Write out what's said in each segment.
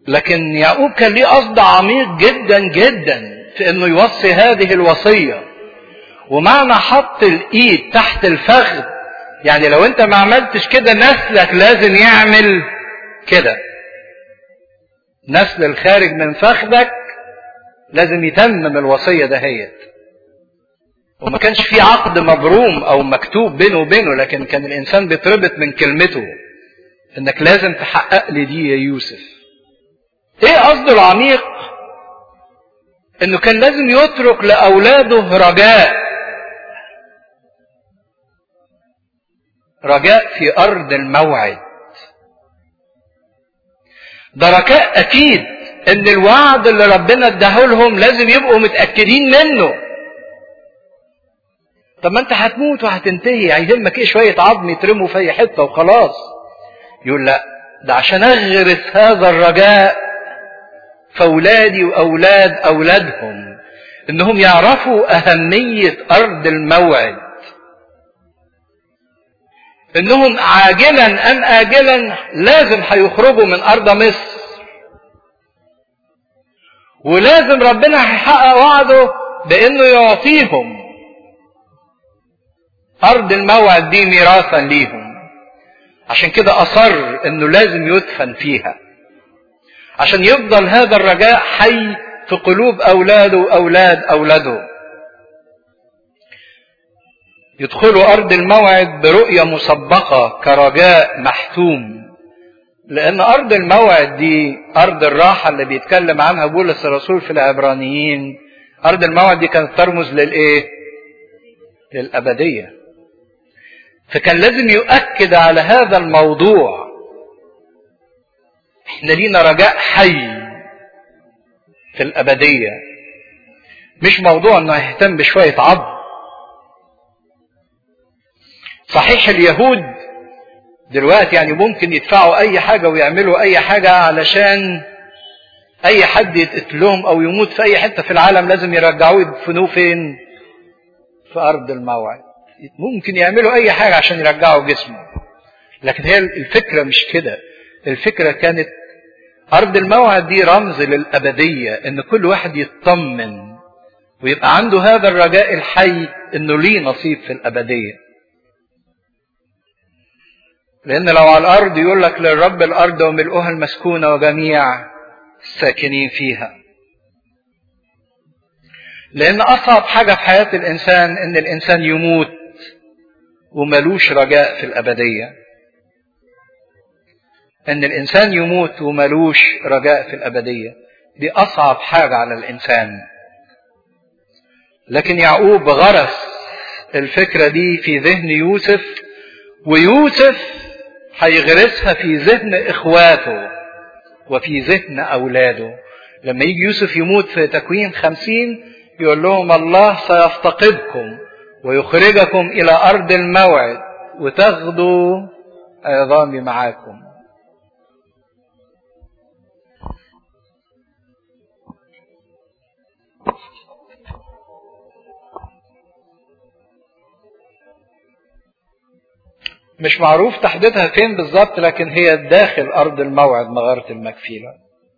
لكن يعقوب كان ليه قصد عميق جدا جدا في انه يوصي هذه الوصية. ومعنى حط الايد تحت الفخذ يعني لو انت ما عملتش كده نسلك لازم يعمل كده. نسل الخارج من فخذك لازم يتمم الوصية دهيت. وما كانش في عقد مبروم او مكتوب بينه وبينه، لكن كان الانسان بيتربط من كلمته انك لازم تحقق لي دي يا يوسف. ايه قصده العميق؟ انه كان لازم يترك لاولاده رجاء في ارض الموعد. ده رجاء اكيد ان الوعد اللي ربنا اداه لهم لازم يبقوا متاكدين منه. طب ما انت هتموت وهتنتهي، هيهمك ايه شويه عظم يترموا في اي حته وخلاص؟ يقول لا، ده عشان اغرس هذا الرجاء فاولادي واولاد اولادهم انهم يعرفوا اهميه ارض الموعد، انهم عاجلا ام اجلا لازم هيخرجوا من ارض مصر، ولازم ربنا هيحقق وعده بانه يعطيهم ارض الموعد دي ميراثا ليهم. عشان كده اصر انه لازم يدفن فيها، عشان يفضل هذا الرجاء حي في قلوب اولاده واولاد اولاده. يدخلوا ارض الموعد برؤية مسبقة كرجاء محتوم، لان ارض الموعد دي ارض الراحة اللي بيتكلم عنها بولس الرسول في العبرانيين. ارض الموعد دي كانت ترمز للايه؟ للابدية. فكان لازم يؤكد على هذا الموضوع. احنا لينا رجاء حي في الابدية، مش موضوع انه يهتم بشوية عظم. صحيح اليهود دلوقتي يعني ممكن يدفعوا اي حاجة ويعملوا اي حاجة علشان اي حد يتقتلهم او يموت في اي حتة في العالم لازم يرجعوه يدفنوه فين؟ في ارض الموعد. ممكن يعملوا اي حاجة عشان يرجعوا جسمه، لكن هي الفكرة مش كده. الفكرة كانت ارض الموعد دي رمز للابدية، ان كل واحد يطمن ويبقى عنده هذا الرجاء الحي انه ليه نصيب في الابدية. لان لو على الارض يقول لك للرب الارض وملؤها المسكونة وجميع الساكنين فيها. لان اصعب حاجة في حياة الانسان ان الانسان يموت وملوش رجاء في الابدية. ان الانسان يموت وملوش رجاء في الابدية دي اصعب حاجة على الانسان. لكن يعقوب غرس الفكرة دي في ذهن يوسف، ويوسف هيغرسها في ذهن اخواته وفي ذهن اولاده. لما يجي يوسف يموت في تكوين 50 يقول لهم الله سيفتقدكم ويخرجكم الى ارض الموعد وتاخدوا عظامي معاكم. مش معروف تحديدها فين بالظبط، لكن هي داخل ارض الموعد مغارة المكفيلة.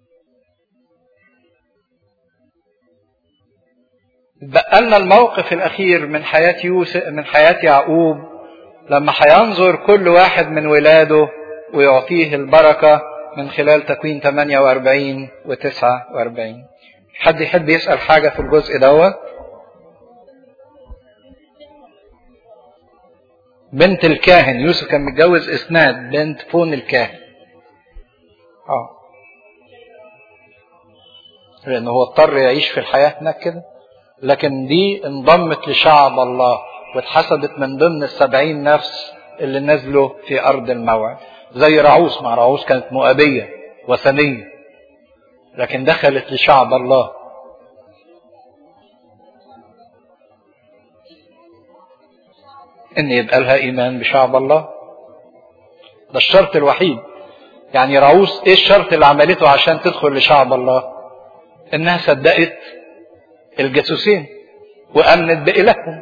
بقى لنا الموقف الاخير من حياة يوسف، من حياة يعقوب، لما هينظر كل واحد من ولاده ويعطيه البركة من خلال تكوين 48 و49. حد يحب يسأل حاجة في الجزء دوت؟ بنت الكاهن، يوسف كان متجوز اسناد بنت فون الكاهن. لانه هو اضطر يعيش في الحياة هناك كده، لكن دي انضمت لشعب الله واتحسبت من ضمن 70 نفس اللي نزلوا في ارض الموعد. زي رعوس، مع رعوس كانت مؤابية وثنية لكن دخلت لشعب الله. ان يبقى لها ايمان بشعب الله، ده الشرط الوحيد. يعني رعوس ايه الشرط اللي عملته عشان تدخل لشعب الله؟ انها صدقت الجاسوسين وامنت بإلههم.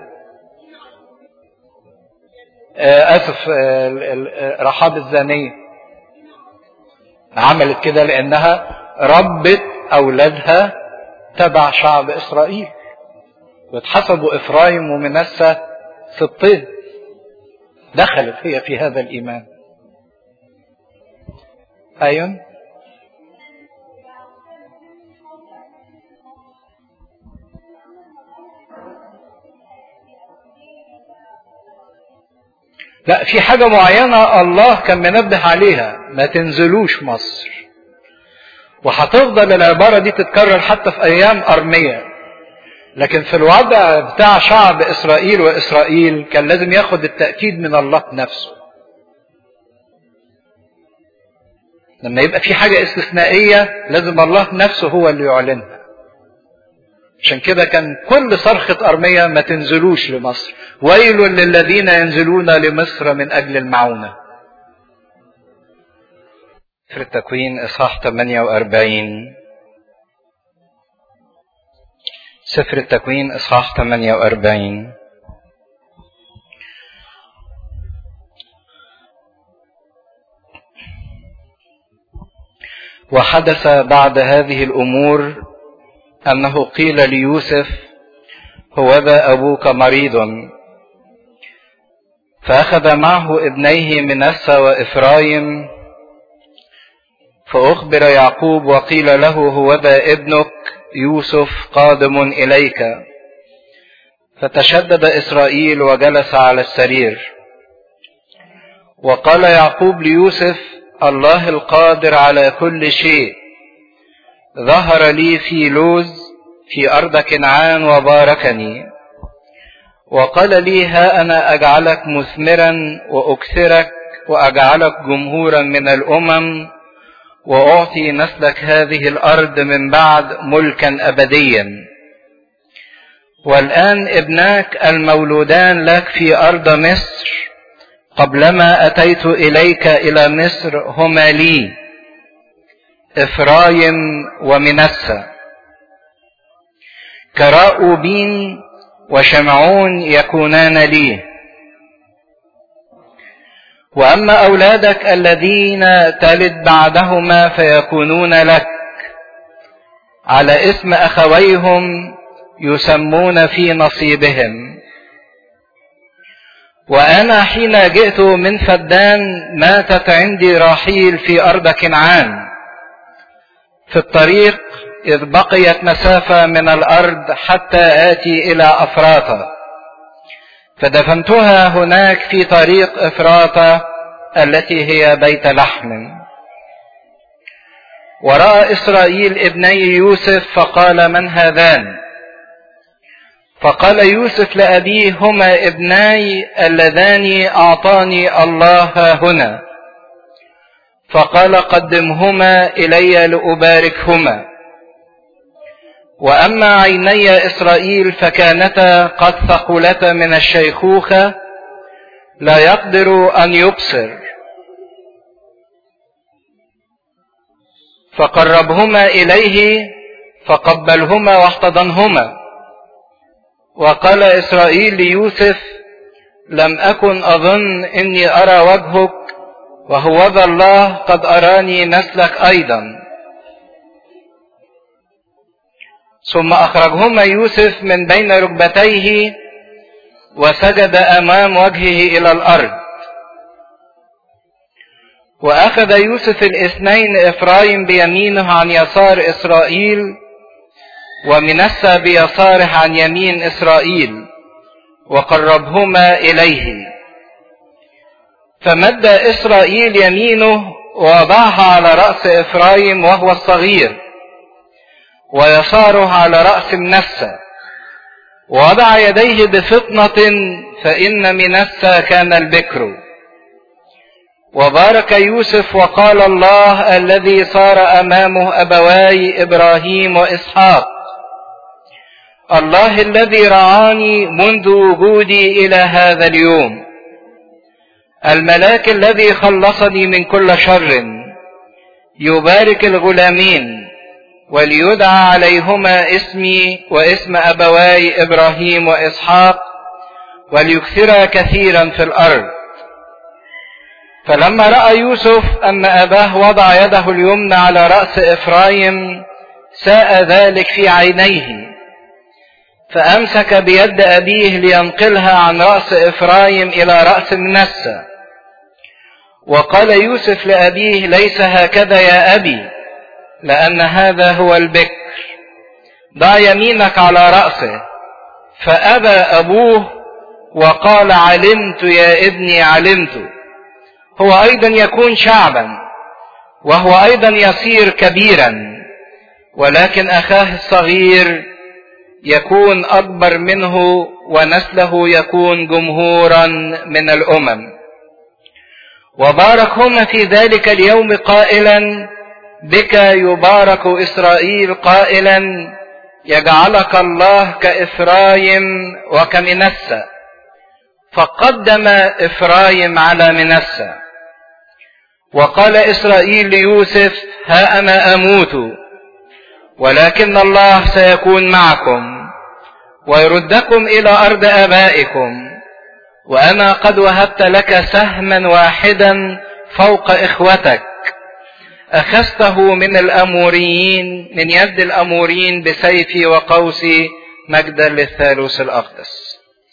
رحاب الزانية عملت كده لانها ربت أولادها تبع شعب إسرائيل، واتحسبوا إفرايم ومنسى سبطين. دخلت هي في هذا الإيمان. أيوة. لا، في حاجة معينة الله كان منبه عليها، ما تنزلوش مصر. وهتفضل العبارة دي تتكرر حتى في أيام أرميا. لكن في الوضع بتاع شعب إسرائيل وإسرائيل كان لازم ياخد التأكيد من الله نفسه. لما يبقى في حاجة استثنائية لازم الله نفسه هو اللي يعلنها. عشان كده كان كل صرخة أرميا ما تنزلوش لمصر، ويل للذين ينزلون لمصر من أجل المعونة. سفر التكوين إصحاح 48. سفر التكوين إصحاح 48. وحدث بعد هذه الأمور أنه قيل ليوسف: هوذا أبوك مريض. فأخذ معه ابنيه منسى وإفرايم، فأخبر يعقوب وقيل له: هوذا ابنك يوسف قادم إليك. فتشدد إسرائيل وجلس على السرير. وقال يعقوب ليوسف: الله القادر على كل شيء ظهر لي في لوز في أرض كنعان وباركني، وقال لي: ها أنا أجعلك مثمرا وأكثرك وأجعلك جمهورا من الأمم، وأعطي نسلك هذه الأرض من بعد ملكا أبديا. والآن ابناك المولودان لك في أرض مصر قبلما أتيت إليك إلى مصر هما لي، إفرايم ومنسى، كراؤوبين وشمعون يكونان لي. وأما أولادك الذين تلد بعدهما فيكونون لك، على اسم أخويهم يسمون في نصيبهم. وأنا حين جئت من فدان ماتت عندي راحيل في أرض كنعان في الطريق، إذ بقيت مسافة من الأرض حتى آتي إلى أفراطة، فدفنتها هناك في طريق إفراطة التي هي بيت لحم. ورأى إسرائيل ابني يوسف فقال: من هذان؟ فقال يوسف لأبيه: هما ابناي اللذان أعطاني الله هنا. فقال: قدمهما إلي لأباركهما. وأما عيني إسرائيل فكانتا قد ثقلتا من الشيخوخة، لا يقدر أن يبصر. فقربهما إليه فقبلهما واحتضنهما. وقال إسرائيل ليوسف: لم أكن أظن إني أرى وجهك، وهوذا الله قد أراني نسلك أيضا. ثم أخرجهما يوسف من بين ركبتيه وسجد أمام وجهه إلى الأرض. وأخذ يوسف الاثنين، إفرايم بيمينه عن يسار إسرائيل، ومنسى بيساره عن يمين إسرائيل، وقربهما إليه. فمد إسرائيل يمينه ووضعها على رأس إفرايم وهو الصغير، ويساره على رأس منسى، ووضع يديه بفطنة، فإن منسى كان البكر. وبارك يوسف وقال: الله الذي صار أمامه أبواي إبراهيم وإسحاق، الله الذي رعاني منذ وجودي إلى هذا اليوم، الملاك الذي خلصني من كل شر، يبارك الغلامين وليدعى عليهما اسمي واسم أبواي إبراهيم وإسحاق، وليكثر كثيرا في الأرض. فلما رأى يوسف أن أباه وضع يده اليمنى على رأس إفرايم ساء ذلك في عينيه، فأمسك بيد أبيه لينقلها عن رأس إفرايم إلى رأس منسى. وقال يوسف لأبيه: ليس هكذا يا أبي، لأن هذا هو البكر، ضع يمينك على رأسه. فأبى أبوه وقال: علمت يا ابني علمت. هو أيضا يكون شعبا، وهو أيضا يصير كبيرا، ولكن أخاه الصغير يكون أكبر منه، ونسله يكون جمهورا من الأمم. وباركهما في ذلك اليوم قائلا: بك يبارك إسرائيل، قائلا: يجعلك الله كإفرايم وكمنسى. فقدم إفرايم على منسى. وقال إسرائيل ليوسف: ها أنا أموت، ولكن الله سيكون معكم ويردكم إلى أرض آبائكم، وأنا قد وهبت لك سهما واحدا فوق إخوتك، أخذته من الأموريين، من يد الأموريين بسيفي وقوسي، مجدا للثالوث الأقدس.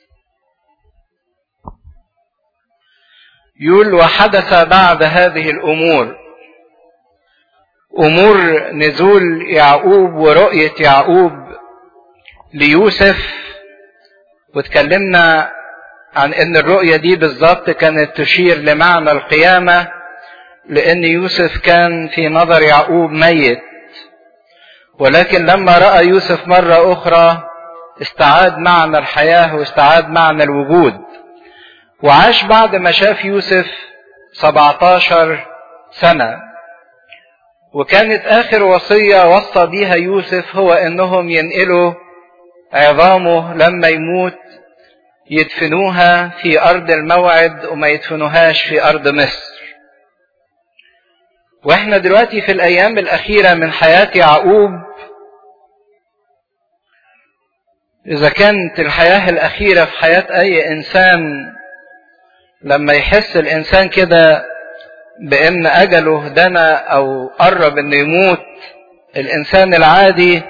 يقول: وحدث بعد هذه الأمور أمور نزول يعقوب ورؤية يعقوب ليوسف. واتكلمنا عن ان الرؤية دي بالظبط كانت تشير لمعنى القيامة، لان يوسف كان في نظر يعقوب ميت، ولكن لما رأى يوسف مرة اخرى استعاد معنى الحياة واستعاد معنى الوجود، وعاش بعد ما شاف يوسف 17 سنة. وكانت اخر وصية وصى بيها يوسف هو انهم ينقلوا عظامه لما يموت يدفنوها في ارض الموعد وما يدفنوهاش في ارض مصر. واحنا دلوقتي في الايام الاخيرة من حياة يعقوب، اذا كانت الحياة الاخيرة في حياة اي انسان لما يحس الانسان كده بان اجله دنا او قرب انه يموت، الانسان العادي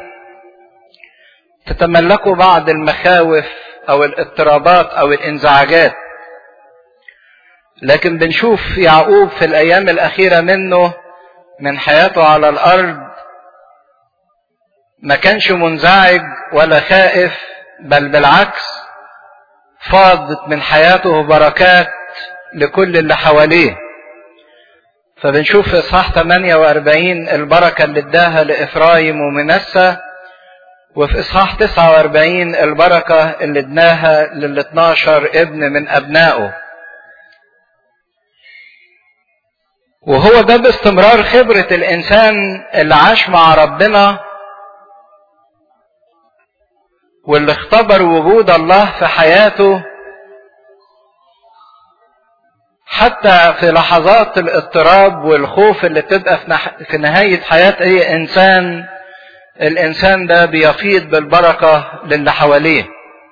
تتملكه بعض المخاوف او الاضطرابات او الانزعاجات. لكن بنشوف يعقوب في الايام الاخيرة منه من حياته على الارض ما كانش منزعج ولا خائف، بل بالعكس فاضت من حياته بركات لكل اللي حواليه. فبنشوف في اصحاح 48 البركة اللي اداها لإفرايم ومنسى، وفي اصحاح 49 البركة اللي اداها لل12 ابن من ابنائه. وهو ده باستمرار خبرة الانسان اللي عاش مع ربنا واللي اختبر وجود الله في حياته، حتى في لحظات الاضطراب والخوف اللي بتبقى في نهاية حياة اي انسان، الانسان ده بيفيض بالبركة للي حواليه.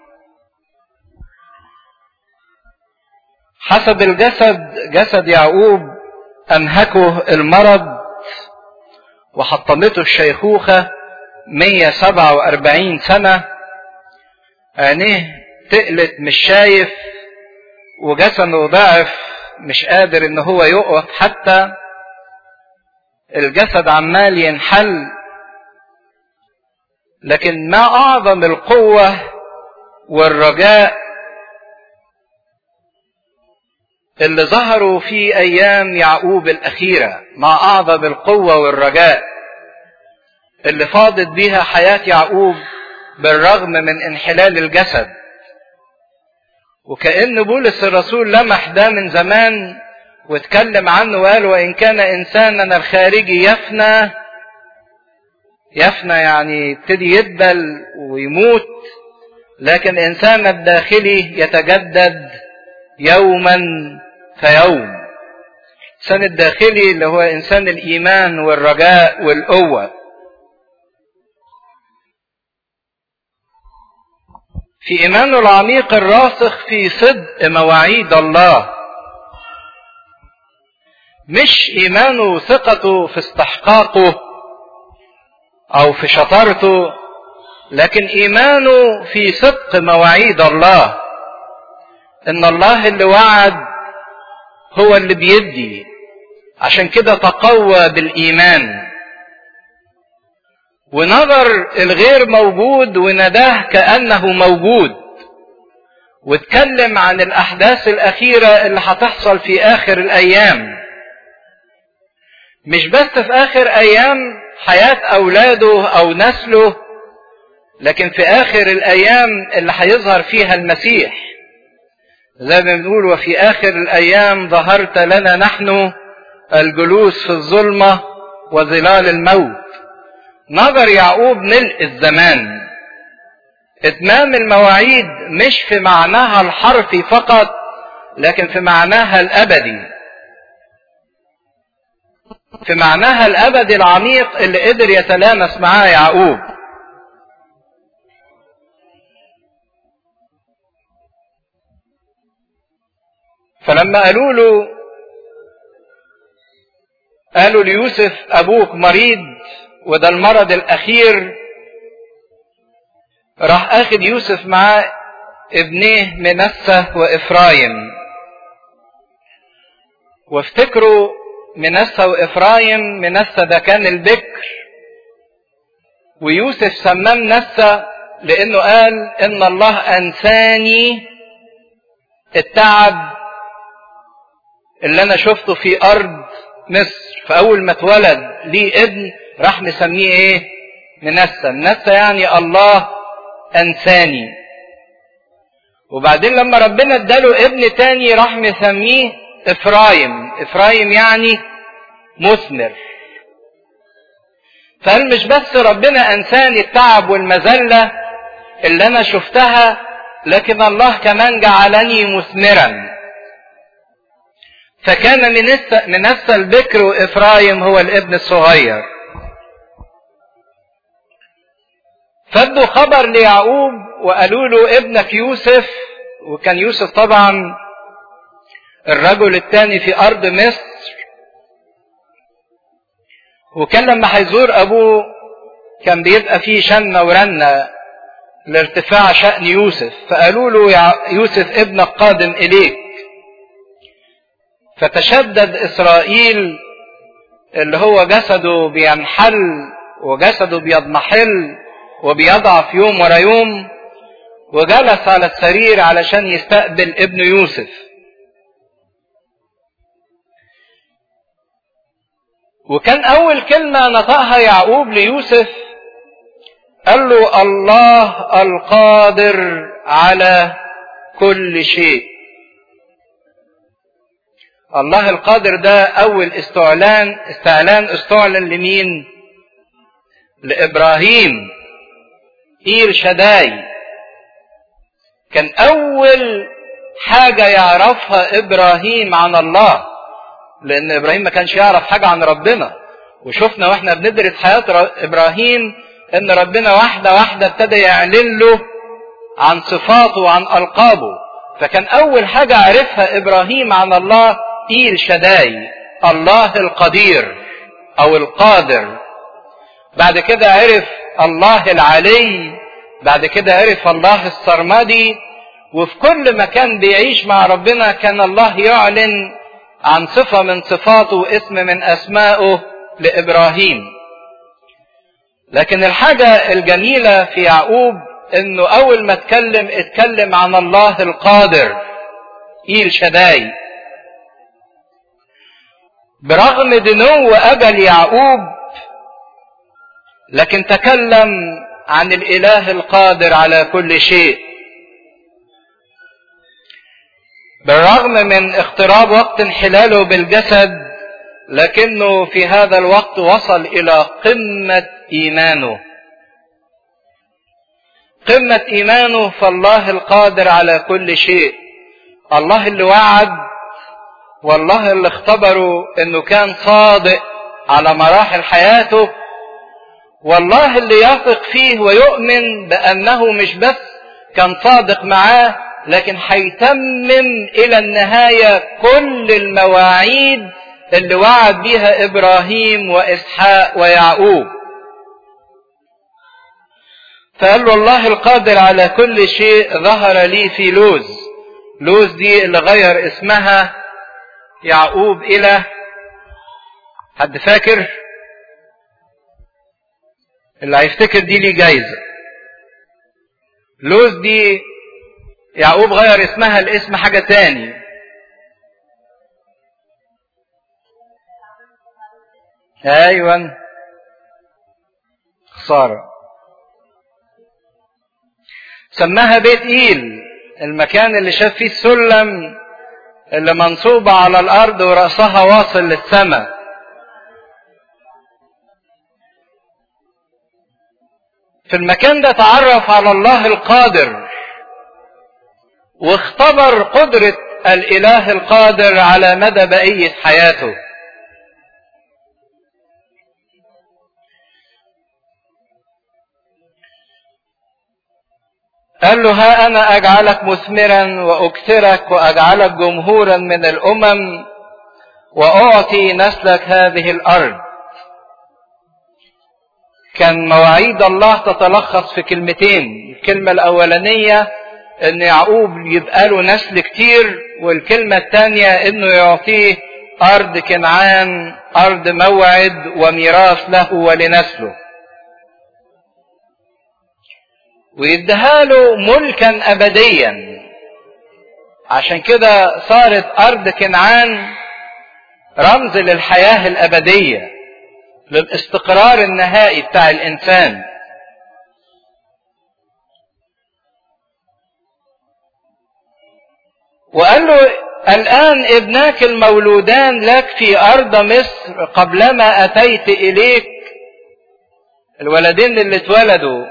حسب الجسد، جسد يعقوب انهكه المرض وحطمته الشيخوخة 147 سنة، عينيه تقلت مش شايف، وجسده ضعف مش قادر ان هو يقف، حتى الجسد عمال ينحل. لكن ما اعظم القوة والرجاء اللي ظهروا في ايام يعقوب الاخيرة، ما اعظم القوة والرجاء اللي فاضت بيها حياة يعقوب بالرغم من انحلال الجسد. وكأن بولس الرسول لمح ده من زمان واتكلم عنه وقال: وإن كان إنساننا الخارجي يفنى، يفنى يعني يبتدي يدبل ويموت، لكن إنساننا الداخلي يتجدد يوما فيوم. الإنسان الداخلي اللي هو إنسان الإيمان والرجاء والقوة. في إيمانه العميق الراسخ في صدق مواعيد الله، مش ايمانه ثقته في استحقاقه او في شطارته، لكن ايمانه في صدق مواعيد الله، ان الله اللي وعد هو اللي بيدي. عشان كده تقوى بالايمان ونظر الغير موجود ونداه كأنه موجود، واتكلم عن الاحداث الاخيرة اللي هتحصل في اخر الايام، مش بس في اخر ايام حياة اولاده او نسله، لكن في اخر الايام اللي هيظهر فيها المسيح. زي ما بنقول وفي اخر الايام ظهرت لنا نحن الجلوس في الظلمة وظلال الموت. نظر يعقوب ملء الزمان، اتمام المواعيد مش في معناها الحرفي فقط، لكن في معناها الابدي، في معناها الابدي العميق اللي قدر يتلامس معاه يعقوب. فلما قالوا ليوسف ابوك مريض وده المرض الاخير، راح اخد يوسف معاه ابنيه منسى وافرايم. وافتكروا منسى وافرايم، منسى ده كان البكر، ويوسف سماه منسى لانه قال ان الله انساني التعب اللي انا شفته في ارض مصر. فاول ما اتولد ليه ابن راح مسميه ايه؟ منسى. منسى يعني الله انساني. وبعدين لما ربنا اداله ابن تاني راح مسميه افرايم. افرايم يعني مثمر. فقال مش بس ربنا انساني التعب والمذلة اللي انا شفتها، لكن الله كمان جعلني مثمرا. فكان منسى البكر وافرايم هو الابن الصغير. فادوا خبر ليعقوب وقالوا له ابنك يوسف، وكان يوسف طبعا الرجل الثاني في ارض مصر، وكان لما هيزور ابوه كان بيبقى فيه شنة ورنة لارتفاع شأن يوسف. فقالوا له يا يوسف ابنك قادم اليك. فتشدد اسرائيل اللي هو جسده بينحل وجسده بيضمحل وبيضعف يوم ورا يوم، وجلس على السرير علشان يستقبل ابن يوسف. وكان اول كلمة نطقها يعقوب ليوسف قال له الله القادر على كل شيء. الله القادر ده اول استعلان لمين؟ لابراهيم. إيل شداي كان اول حاجة يعرفها ابراهيم عن الله، لان ابراهيم ما كانش يعرف حاجة عن ربنا. وشفنا واحنا بندرس حياة ابراهيم ان ربنا واحدة واحدة ابتدى يعلن له عن صفاته وعن القابه. فكان اول حاجة عرفها ابراهيم عن الله إيل شداي، الله القدير او القادر. بعد كده عرف الله العلي، بعد كده عرف الله السرمدي. وفي كل مكان بيعيش مع ربنا كان الله يعلن عن صفة من صفاته واسم من اسمائه لابراهيم. لكن الحاجة الجميلة في يعقوب انه اول ما اتكلم عن الله القادر إيل شداي. برغم دنو اجل يعقوب لكن تكلم عن الاله القادر على كل شيء. بالرغم من اقتراب وقت انحلاله بالجسد، لكنه في هذا الوقت وصل الى قمة ايمانه. قمة ايمانه فالله القادر على كل شيء. الله اللي وعد، والله اللي اختبره انه كان صادق على مراحل حياته، والله اللي يثق فيه ويؤمن بانه مش بس كان صادق معاه، لكن هيتمم الى النهاية كل المواعيد اللي وعد بيها إبراهيم وإسحاق ويعقوب. فقال له الله القادر على كل شيء ظهر لي في لوز. لوز دي اللي غير اسمها يعقوب إلى، حد فاكر؟ اللي هيفتكر دي ليه جايزة. لوز دي يعقوب غير اسمها الاسم حاجة تاني. ايوه خسارة. سماها بيت إيل، المكان اللي شاف فيه السلم اللي منصوبة على الأرض ورأسها واصل للسماء. في المكان ده تعرف على الله القادر، واختبر قدرة الإله القادر على مدى بقية حياته. قال له ها أنا أجعلك مثمرا وأكثرك وأجعلك جمهورا من الأمم وأعطي نسلك هذه الأرض. كان مواعيد الله تتلخص في كلمتين. الكلمة الأولانية إن يعقوب يبقى له نسل كتير، والكلمة الثانية إنه يعطيه أرض كنعان، أرض موعد وميراث له ولنسله، ويديها له ملكا أبديا. عشان كده صارت أرض كنعان رمز للحياة الأبدية، للاستقرار النهائي بتاع الإنسان. وقال له الآن ابناك المولودان لك في أرض مصر قبلما أتيت إليك. الولدين اللي اتولدوا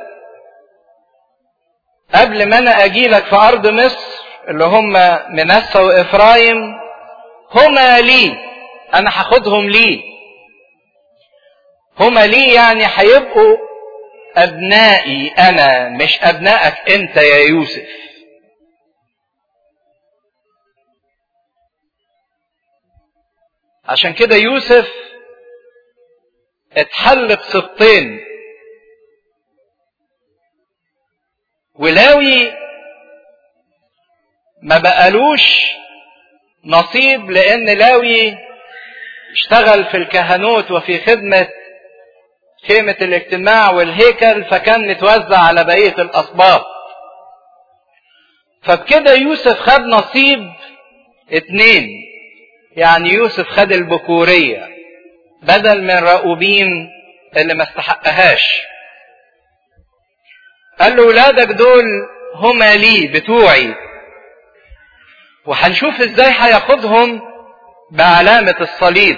قبل ما أنا أجيلك في أرض مصر اللي هم منسى وإفرايم، هما لي، أنا هاخدهم لي. هما لي يعني هيبقوا أبنائي أنا، مش أبنائك أنت يا يوسف. عشان كده يوسف اتحل بسبطين. ولاوي ما بقالوش نصيب، لأن لاوي اشتغل في الكهنوت وفي خدمة خيمة الاجتماع والهيكل، فكان متوزع على بقية الأسباط. فبكده يوسف خد نصيب 2، يعني يوسف خد البكورية بدل من راؤوبين اللي ما استحقهاش. قال له ولادك دول هما لي بتوعي، وهنشوف ازاي هياخدهم بعلامة الصليب.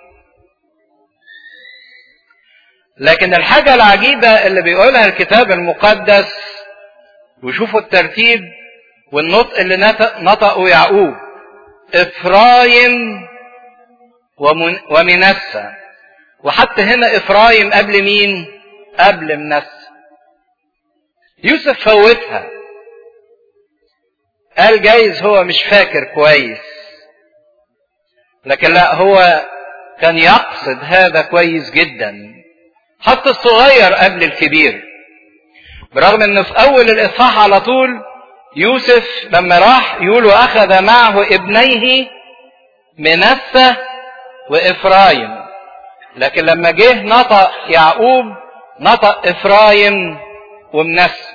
لكن الحاجة العجيبة اللي بيقولها الكتاب المقدس، وشوفوا الترتيب والنطق اللي نطقه يعقوب: إفرايم ومنسى. وحتى هنا إفرايم قبل مين؟ قبل منسى. يوسف فوتها، قال جايز هو مش فاكر كويس، لكن لا، هو كان يقصد هذا كويس جدا. حط الصغير قبل الكبير، برغم انه في اول الاصحاح على طول يوسف لما راح يقول واخذ معه ابنيه منسى وافرايم، لكن لما جه نطق يعقوب نطق افرايم ومنسى.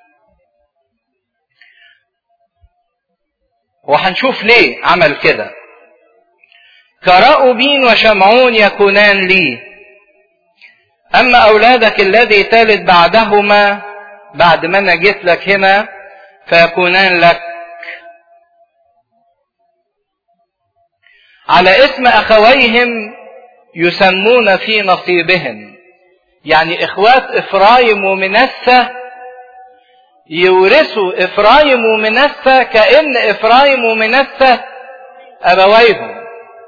وهنشوف ليه عمل كده. كراؤوبين وشمعون يكونان لي، اما اولادك الذي تلد بعدهما بعد ما انا جيت لك هنا فيكونان لك. على اسم اخويهم يسمون في نصيبهم، يعني اخوات افرايم ومنسى يورثوا افرايم ومنسى كأن افرايم ومنسى ابويهم،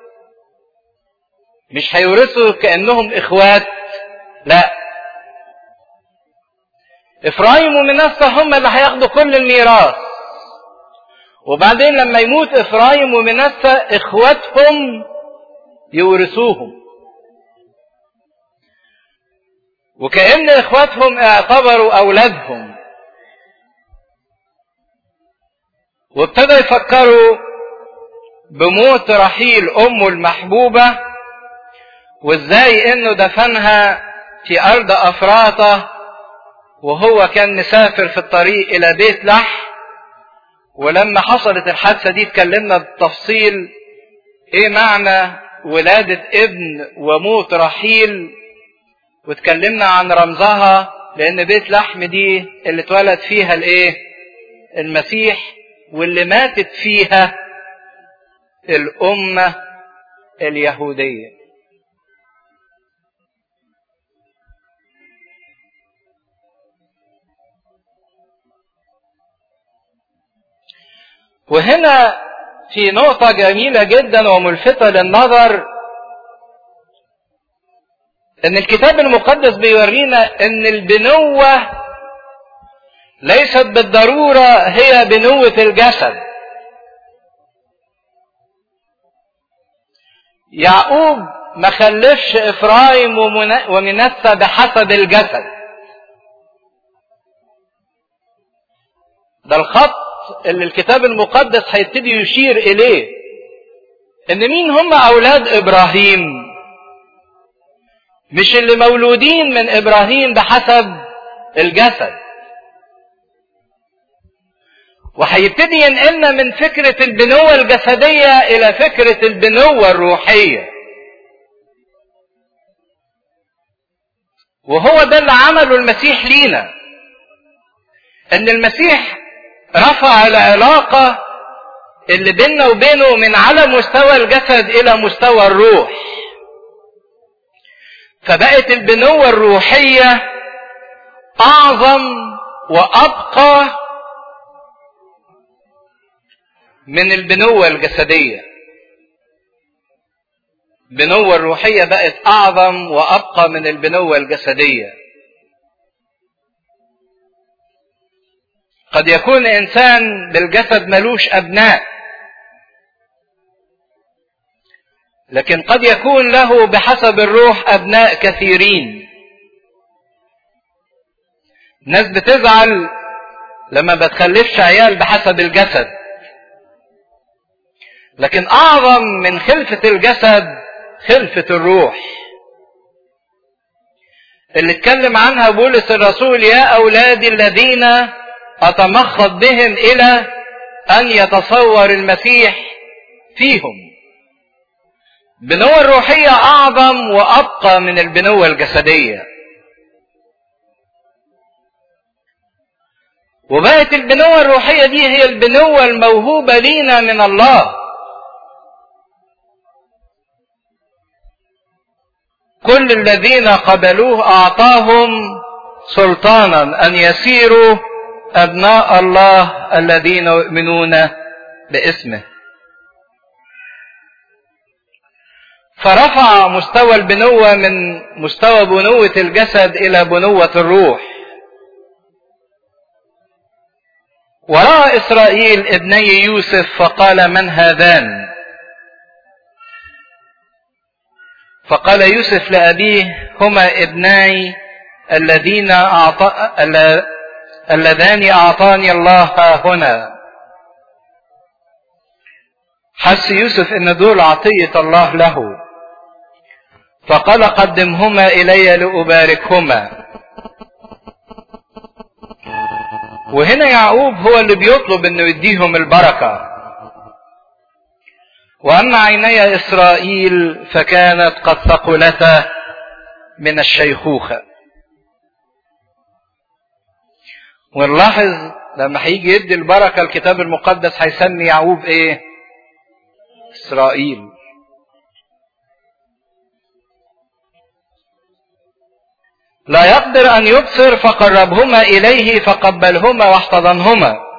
مش هيورثوا كأنهم اخوات، لا، افرايم ومنسى هم اللي هياخدوا كل الميراث. وبعدين لما يموت افرايم ومنسى اخواتهم يورثوهم. وكأن اخواتهم اعتبروا اولادهم، وابتدى يفكروا بموت رحيل امه المحبوبة، وازاي انه دفنها في ارض افراطة وهو كان مسافر في الطريق الى بيت لحم. ولما حصلت الحادثة دي اتكلمنا بالتفصيل ايه معنى ولادة ابن وموت رحيل، واتكلمنا عن رمزها، لان بيت لحم دي اللي اتولد فيها الايه؟ المسيح، واللي ماتت فيها الامة اليهودية. وهنا في نقطة جميلة جدا وملفتة للنظر، ان الكتاب المقدس بيورينا ان البنوة ليست بالضرورة هي بنوة الجسد. يعقوب ما خلفش افرايم ومنسى بحسب الجسد، ده الخط اللي الكتاب المقدس هيبتدي يشير اليه، ان مين هم اولاد ابراهيم؟ مش اللي مولودين من ابراهيم بحسب الجسد. وهيبتدي ينقلنا من فكرة البنوة الجسدية الى فكرة البنوة الروحية، وهو ده اللي عمله المسيح لينا، ان المسيح رفع العلاقة اللي بيننا وبينه من على مستوى الجسد الى مستوى الروح، فبقت البنوة الروحية اعظم وابقى من البنوة الجسدية. البنوة الروحية بقت اعظم وابقى من البنوة الجسدية. قد يكون انسان بالجسد ملوش ابناء، لكن قد يكون له بحسب الروح ابناء كثيرين. ناس بتزعل لما بتخلفش عيال بحسب الجسد، لكن اعظم من خلفة الجسد خلفة الروح اللي اتكلم عنها بولس الرسول: يا اولادي الذين اتمخض بهم الى ان يتصور المسيح فيهم. البنوة الروحية اعظم وابقى من البنوة الجسدية. وبقت البنوة الروحية دي هي البنوة الموهوبة لينا من الله. كل الذين قبلوه اعطاهم سلطانا ان يصيروا ابناء الله الذين يؤمنون باسمه. فرفع مستوى البنوة من مستوى بنوة الجسد الى بنوة الروح. ورأى اسرائيل ابني يوسف فقال: من هذان؟ فقال يوسف لأبيه: هما ابناي اللذان أعطاني الله هنا. حس يوسف ان دول عطية الله له، فقال: قدمهما إلي لأباركهما. وهنا يعقوب هو اللي بيطلب انه يديهم البركة. وأما عيني إسرائيل فكانت قد ثقلتا من الشيخوخة. ونلاحظ لما هيجي يدي البركة الكتاب المقدس هيسمي يعقوب ايه؟ إسرائيل. لا يقدر أن يبصر فقربهما إليه فقبلهما واحتضنهما.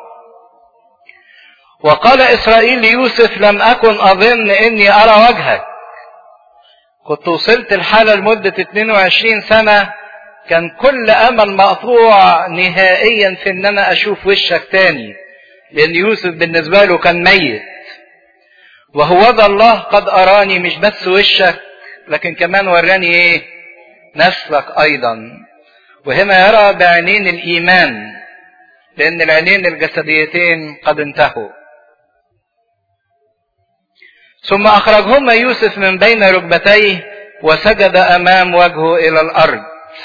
وقال إسرائيل ليوسف: لم أكن أظن إني أرى وجهك. كنت وصلت الحالة لمدة 22 سنة كان كل أمل مقطوع نهائيا في إن أنا أشوف وشك تاني، لأن يوسف بالنسبة له كان ميت. وهوذا الله قد أراني مش بس وشك لكن كمان وراني ايه؟ نسلك أيضا. وهنا يرى بعينين الإيمان لأن العينين الجسديتين قد انتهوا. ثم أخرجهما يوسف من بين ركبتيه وسجد أمام وجهه إلى الأرض.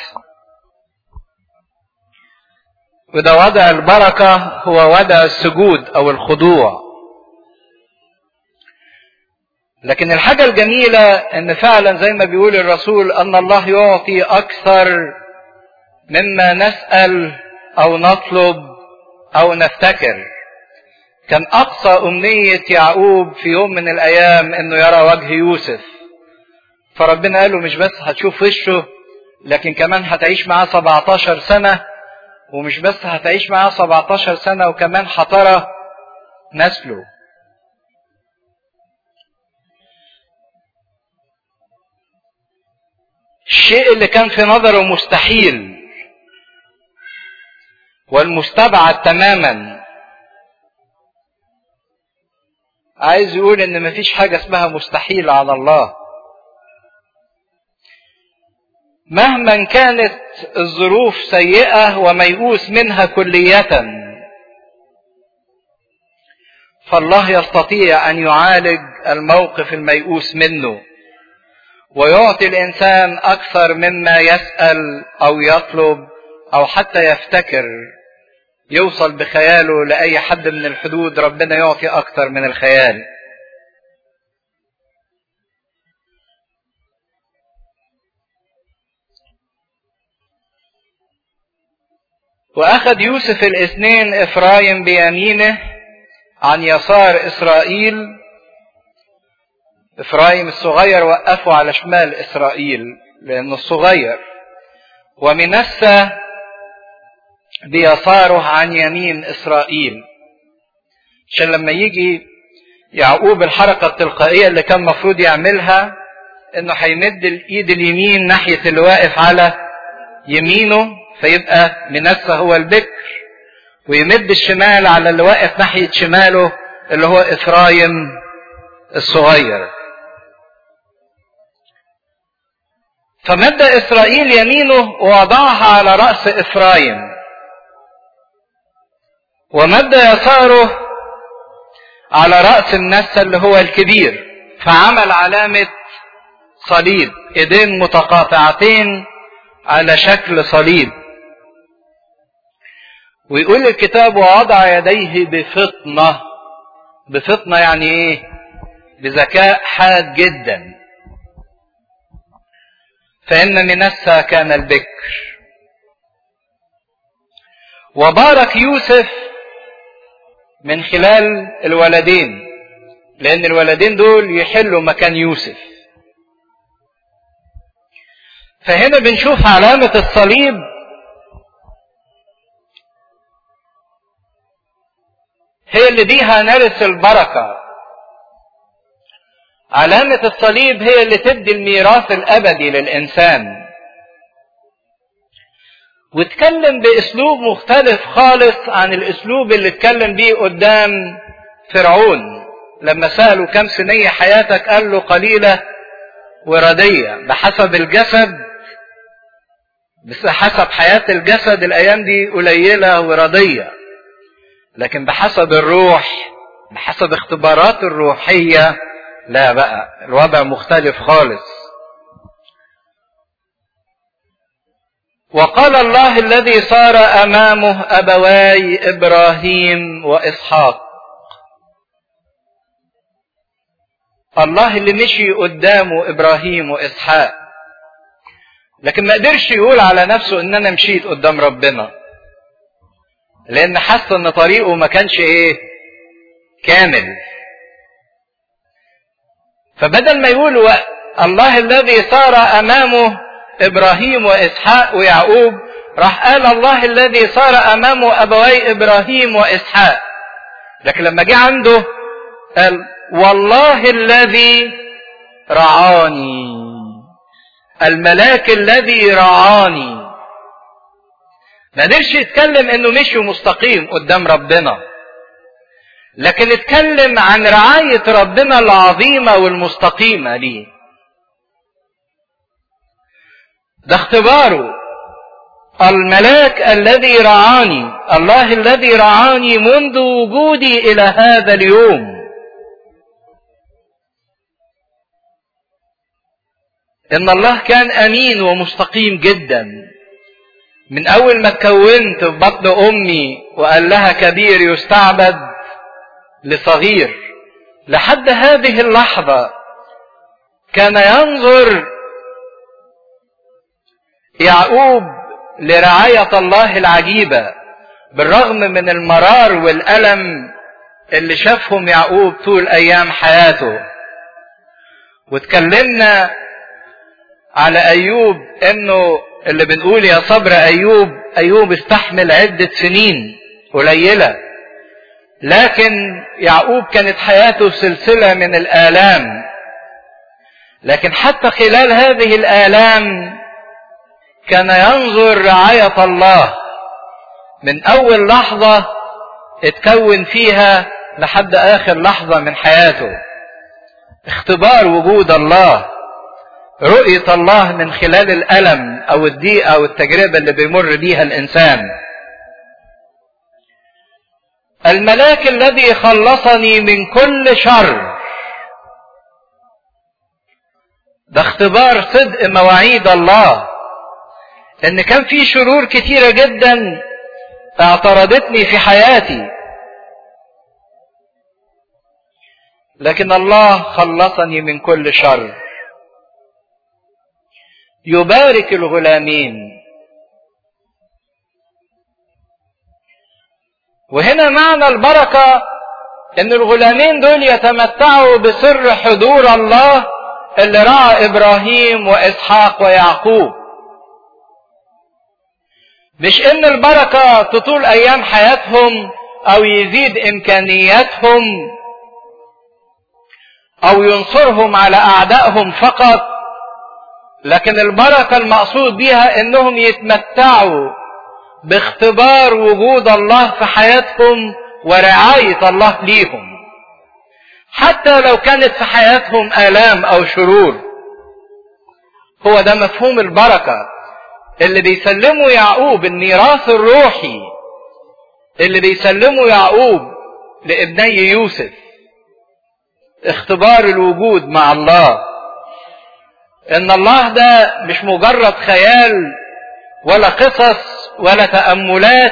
وده وضع البركة، هو وضع السجود أو الخضوع. لكن الحاجة الجميلة ان فعلا زي ما بيقول الرسول ان الله يعطي اكثر مما نسأل او نطلب او نفتكر. كان اقصى امنية يعقوب في يوم من الايام انه يرى وجه يوسف، فربنا قال له مش بس هتشوف وشه لكن كمان هتعيش معاه 17 سنة، ومش بس هتعيش معاه 17 سنة وكمان هترى نسله. الشيء اللي كان في نظره مستحيل والمستبعد تماما، عايز يقول ان مفيش حاجة اسمها مستحيل على الله. مهما كانت الظروف سيئة وميؤوس منها كلية، فالله يستطيع ان يعالج الموقف الميؤوس منه ويعطي الإنسان أكثر مما يسأل أو يطلب أو حتى يفتكر. يوصل بخياله لأي حد من الحدود، ربنا يعطي أكثر من الخيال. وأخذ يوسف الاثنين إفرايم بيمينه عن يسار إسرائيل. إفرايم الصغير وقفوا على شمال إسرائيل لأنه الصغير، ومنسى بيساره عن يمين إسرائيل، عشان لما يجي يعقوب الحركة التلقائية اللي كان مفروض يعملها انه هيمد الايد اليمين ناحية اللي واقف على يمينه فيبقى منسى هو البكر، ويمد الشمال على اللي واقف ناحية شماله اللي هو إفرايم الصغير. فمد إسرائيل يمينه ووضعها على رأس إفرايم، ومد يساره على رأس منسى اللي هو الكبير، فعمل علامة صليب، ايدين متقاطعتين على شكل صليب. ويقول الكتاب ووضع يديه بفطنة. بفطنة يعني ايه؟ بذكاء حاد جدا. فإن منسى كان البكر. وبارك يوسف من خلال الولدين، لأن الولدين دول يحلوا مكان يوسف. فهنا بنشوف علامة الصليب هي اللي بيها نرث البركة. علامة الصليب هي اللي تدي الميراث الأبدي للإنسان. واتكلم بأسلوب مختلف خالص عن الأسلوب اللي اتكلم بيه قدام فرعون لما سألوا كم سنية حياتك؟ قال له قليلة وردية. بحسب الجسد، بس حسب حياة الجسد الأيام دي قليلة وردية، لكن بحسب الروح، بحسب اختبارات الروحية، لا بقى الوضع مختلف خالص. وقال الله الذي صار أمامه أبواي إبراهيم وإسحاق. الله اللي مشي قدامه إبراهيم وإسحاق، لكن ما قدرش يقول على نفسه إن أنا مشيت قدام ربنا، لأن حس إن طريقه ما كانش إيه؟ كامل. فبدل ما يقول الله الذي صار أمامه إبراهيم وإسحاق ويعقوب، راح قال الله الذي صار أمامه أبوي إبراهيم وإسحاق. لكن لما جه عنده قال والله الذي رعاني، الملاك الذي رعاني. ما قدرش يتكلم انه مشي مستقيم قدام ربنا، لكن اتكلم عن رعاية ربنا العظيمة والمستقيمة ليه. ده اختباره. الملاك الذي رعاني، الله الذي رعاني منذ وجودي إلى هذا اليوم. إن الله كان أمين ومستقيم جدا من أول ما اتكونت في بطن أمي وقال لها كبير يستعبد لصغير لحد هذه اللحظة. كان ينظر يعقوب لرعاية الله العجيبة بالرغم من المرار والألم اللي شافهم يعقوب طول أيام حياته. واتكلمنا على أيوب إنه اللي بنقول يا صبر أيوب استحمل عدة سنين قليلة، لكن يعقوب كانت حياته سلسلة من الآلام. لكن حتى خلال هذه الآلام كان ينظر رعاية الله من أول لحظة اتكون فيها لحد آخر لحظة من حياته. اختبار وجود الله، رؤية الله من خلال الألم أو الضيقة أو التجربة اللي بيمر بيها الإنسان. الملاك الذي خلصني من كل شر، ده اختبار صدق مواعيد الله. ان كان في شرور كتيرة جدا اعترضتني في حياتي، لكن الله خلصني من كل شر. يبارك الغلامين. وهنا معنى البركة ان الغلامين دول يتمتعوا بسر حضور الله اللي رعى ابراهيم واسحاق ويعقوب. مش ان البركة تطول ايام حياتهم او يزيد امكانياتهم او ينصرهم على اعدائهم فقط، لكن البركة المقصود بها انهم يتمتعوا باختبار وجود الله في حياتهم ورعاية الله ليهم، حتى لو كانت في حياتهم آلام او شرور. هو ده مفهوم البركة اللي بيسلمه يعقوب، الميراث الروحي اللي بيسلمه يعقوب لابني يوسف. اختبار الوجود مع الله، ان الله ده مش مجرد خيال ولا قصص ولا تأملات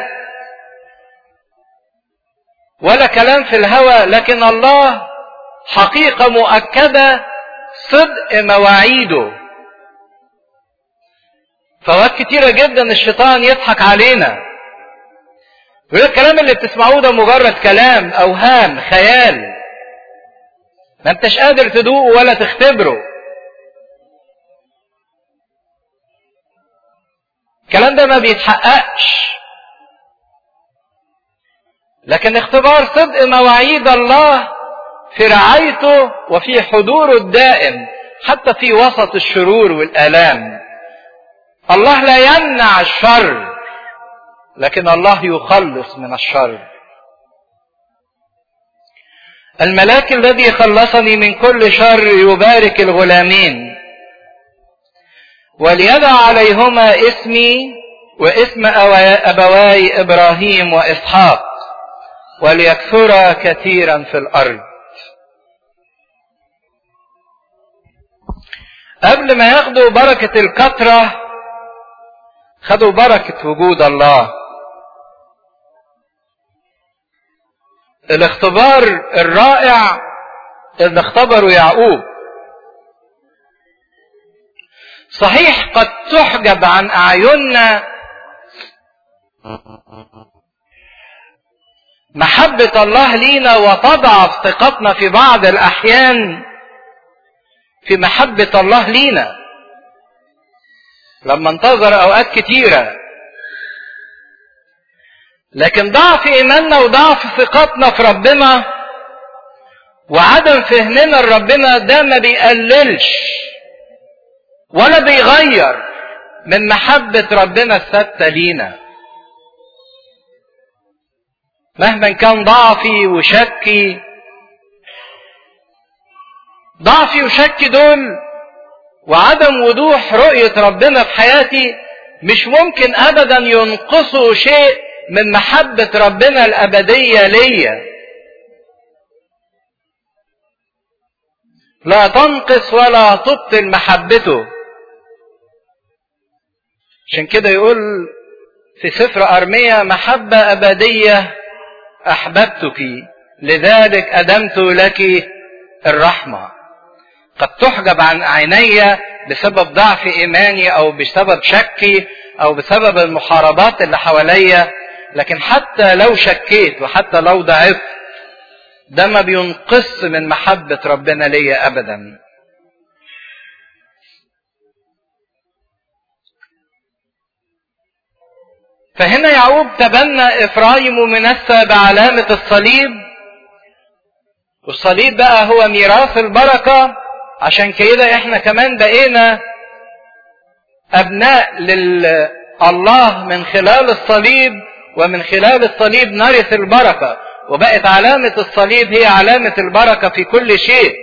ولا كلام في الهوى، لكن الله حقيقة مؤكدة، صدق مواعيده. فوقت كتيرة جدا الشيطان يضحك علينا ويقول الكلام اللي بتسمعوه ده مجرد كلام، اوهام، خيال، ما انتش قادر تدوقه ولا تختبره. الكلام ده ما بيتحققش. لكن اختبار صدق مواعيد الله في رعايته وفي حضوره الدائم حتى في وسط الشرور والآلام. الله لا يمنع الشر، لكن الله يخلص من الشر. الملاك الذي خلصني من كل شر يبارك الغلامين، وليدع عليهما اسمي واسم أبواي إبراهيم وإسحاق، وليكثرا كثيرا في الأرض. قبل ما ياخدوا بركة الكثرة خدوا بركة وجود الله. الاختبار الرائع اللي اختبره يعقوب، صحيح قد تحجب عن أعيننا محبة الله لينا وتضعف ثقتنا في بعض الأحيان في محبة الله لينا لما انتظر أوقات كتيرة، لكن ضعف إيماننا وضعف ثقتنا في ربنا وعدم فهمنا لربنا ده ما بيقللش ولا بيغير من محبة ربنا الثابتة لينا. مهما كان ضعفي وشكي دول وعدم وضوح رؤية ربنا في حياتي مش ممكن ابدا ينقصوا شيء من محبة ربنا الابدية ليا. لا تنقص ولا تبطل محبته. عشان كده يقول في سفر أرميا: محبة أبدية أحببتك لذلك أدمت لك الرحمة. قد تحجب عن عيني بسبب ضعف إيماني أو بسبب شكي أو بسبب المحاربات اللي حواليا، لكن حتى لو شكيت وحتى لو ضعفت ده ما بينقص من محبة ربنا ليا أبدا. فهنا يعقوب تبنى إفرايم ومنسى بعلامة الصليب، والصليب بقى هو ميراث البركة. عشان كده احنا كمان بقينا أبناء لله من خلال الصليب، ومن خلال الصليب نرث البركة، وبقت علامة الصليب هي علامة البركة في كل شيء.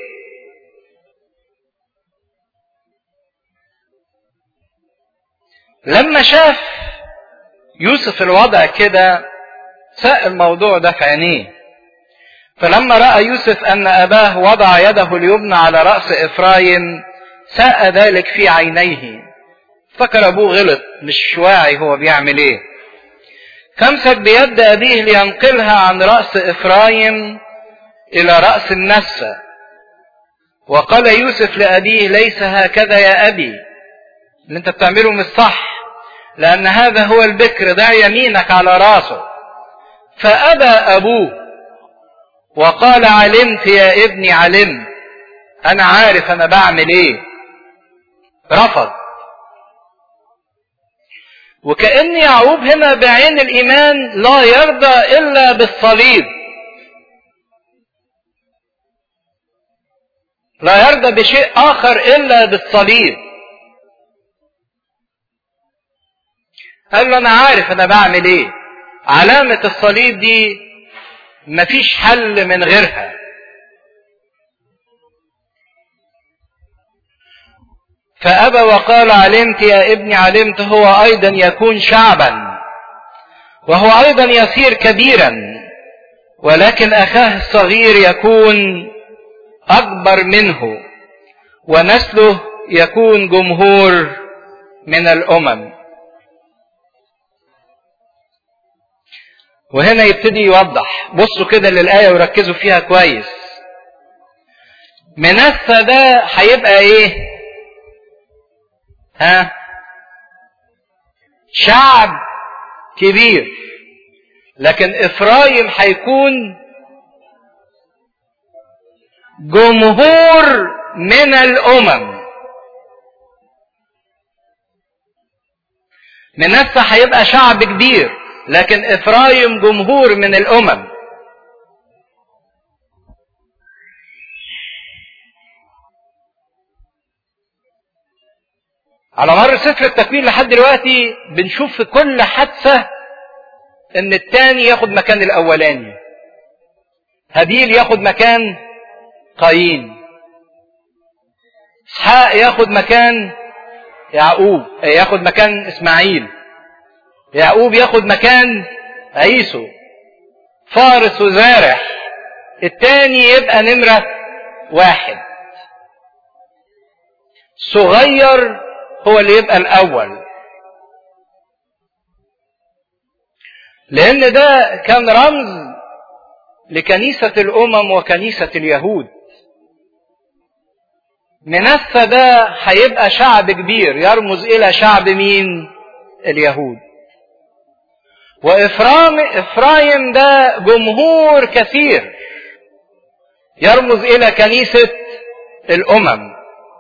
لما شاف يوسف الوضع كده ساء الموضوع ده في عينيه. فلما رأى يوسف أن أباه وضع يده اليمنى على رأس إفرايم ساء ذلك في عينيه. فكر أبوه غلط، مش واعي هو بيعمل ايه. فامسك بيد أبيه لينقلها عن رأس إفرايم إلى رأس النسة. وقال يوسف لأبيه: ليس هكذا يا أبي، اللي انت بتعمله مش صح، لأن هذا هو البكر، ضع يمينك على رأسه. فأبى أبوه وقال: علمت يا ابني، علمت، أنا عارف أنا بعمل إيه. رفض. وكأن يعقوب هنا بعين الإيمان لا يرضى إلا بالصليب، لا يرضى بشيء آخر إلا بالصليب. قال له: أنا عارف أنا بعمل إيه. علامة الصليب دي مفيش حل من غيرها. فأبى وقال: علمت يا ابني، علمت، هو أيضا يكون شعبا وهو أيضا يصير كبيرا، ولكن أخاه الصغير يكون أكبر منه، ونسله يكون جمهور من الأمم. وهنا يبتدي يوضح. بصوا كده للآية وركزوا فيها كويس. منسى ده هيبقى ايه؟ شعب كبير، لكن إفرايم هيكون جمهور من الأمم. منسى هيبقى شعب كبير، لكن إفرايم جمهور من الأمم. على مر سفر التكوين لحد دلوقتي بنشوف في كل حادثة ان التاني ياخد مكان الاولاني. هابيل ياخد مكان قايين، اسحاق ياخد مكان يعقوب، ياخد مكان اسماعيل، يعقوب ياخد مكان عيسو، فارس وزارح. التاني يبقى نمرة واحد، صغير هو اللي يبقى الأول، لأن ده كان رمز لكنيسة الأمم وكنيسة اليهود. منسى ده هيبقى شعب كبير يرمز إلى شعب مين؟ اليهود. وإفرايم ده جمهور كثير يرمز إلى كنيسة الأمم.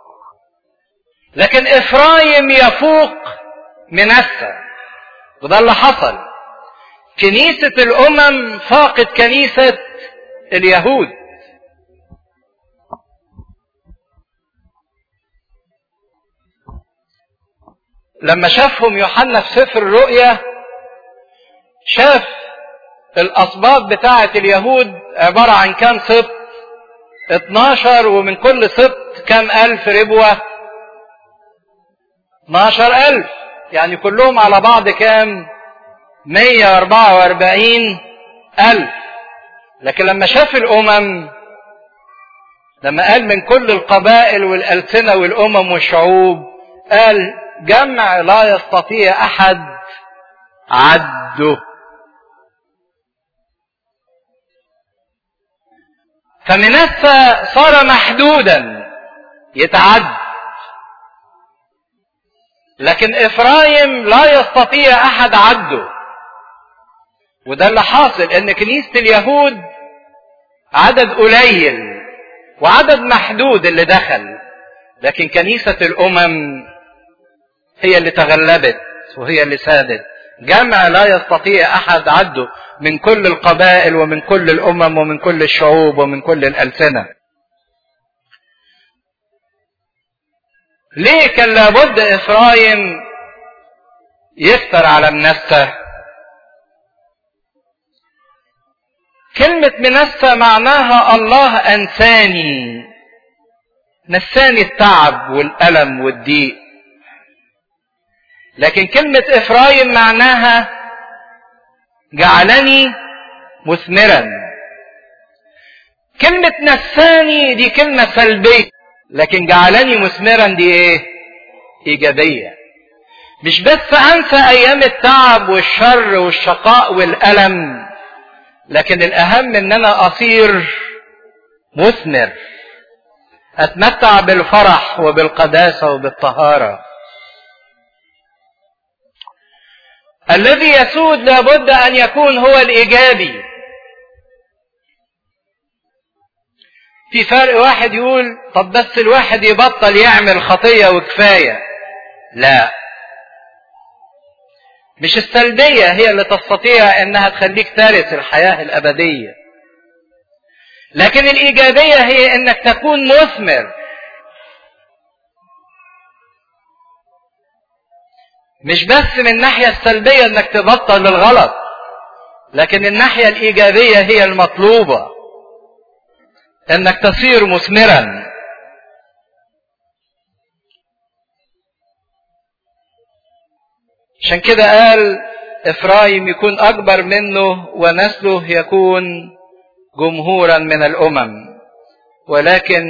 لكن إفرايم يفوق منسى، وده اللي حصل. كنيسة الأمم فاقت كنيسة اليهود. لما شافهم يوحنا في سفر الرؤيا، شاف الاسباط بتاعة اليهود عبارة عن كام سبط؟ 12، ومن كل سبط كام ألف ربوة؟ 12,000، يعني كلهم على بعض كام؟ 144,000. لكن لما شاف الأمم، لما قال من كل القبائل والألسنة والأمم والشعوب، قال جمع لا يستطيع أحد عده. فمنسى صار محدودا يتعد، لكن إفرايم لا يستطيع أحد عده. وده اللي حاصل، ان كنيسة اليهود عدد قليل وعدد محدود اللي دخل، لكن كنيسة الأمم هي اللي تغلبت وهي اللي سادت. جمع لا يستطيع أحد عده من كل القبائل ومن كل الأمم ومن كل الشعوب ومن كل الألسنة. ليه كان لابد إفرايم يفتر على منسى؟ كلمة منسى معناها الله أنساني، نساني التعب والألم والضيق. لكن كلمة إفرايم معناها جعلني مثمرا. كلمة نساني دي كلمة سلبية، لكن جعلني مثمرا دي ايه؟ إيجابية. مش بس أنسى أيام التعب والشر والشقاء والألم، لكن الأهم إن أنا أصير مثمر، أتمتع بالفرح وبالقداسة وبالطهارة. الذي يسود لابد أن يكون هو الإيجابي. في فرق، واحد يقول طب بس الواحد يبطل يعمل خطية وكفاية. لا، مش السلبية هي اللي تستطيع انها تخليك ترث الحياة الابدية، لكن الايجابية هي انك تكون مثمر. مش بس من الناحية السلبية انك تبطل الغلط، لكن الناحية الايجابية هي المطلوبة، انك تصير مثمرا. عشان كده قال إفرايم يكون أكبر منه ونسله يكون جمهورا من الأمم. ولكن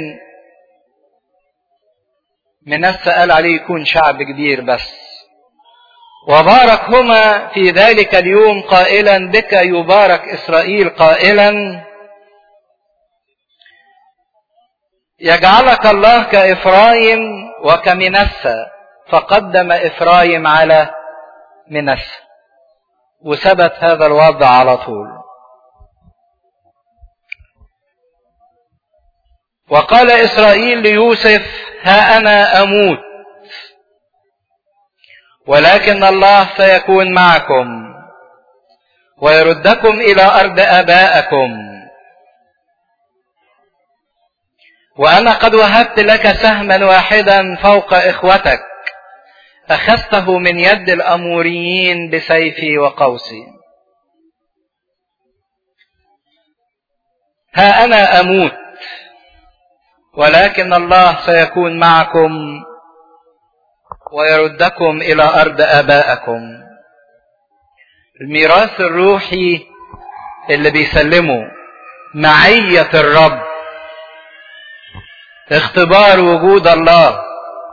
منسى قال عليه يكون شعب كبير بس. وباركهما في ذلك اليوم قائلا بك يبارك إسرائيل، قائلا يجعلك الله كإفرايم وكمنسى. فقدم إفرايم على منسى، وثبت هذا الوضع على طول. وقال إسرائيل ليوسف ها أنا أموت، ولكن الله سيكون معكم ويردكم إلى أرض آبائكم، وأنا قد وهبت لك سهما واحدا فوق إخوتك، أخذته من يد الأموريين بسيفي وقوسي. ها أنا أموت، ولكن الله سيكون معكم ويردكم إلى أرض آبائكم. الميراث الروحي اللي بيسلمه معية الرب، اختبار وجود الله.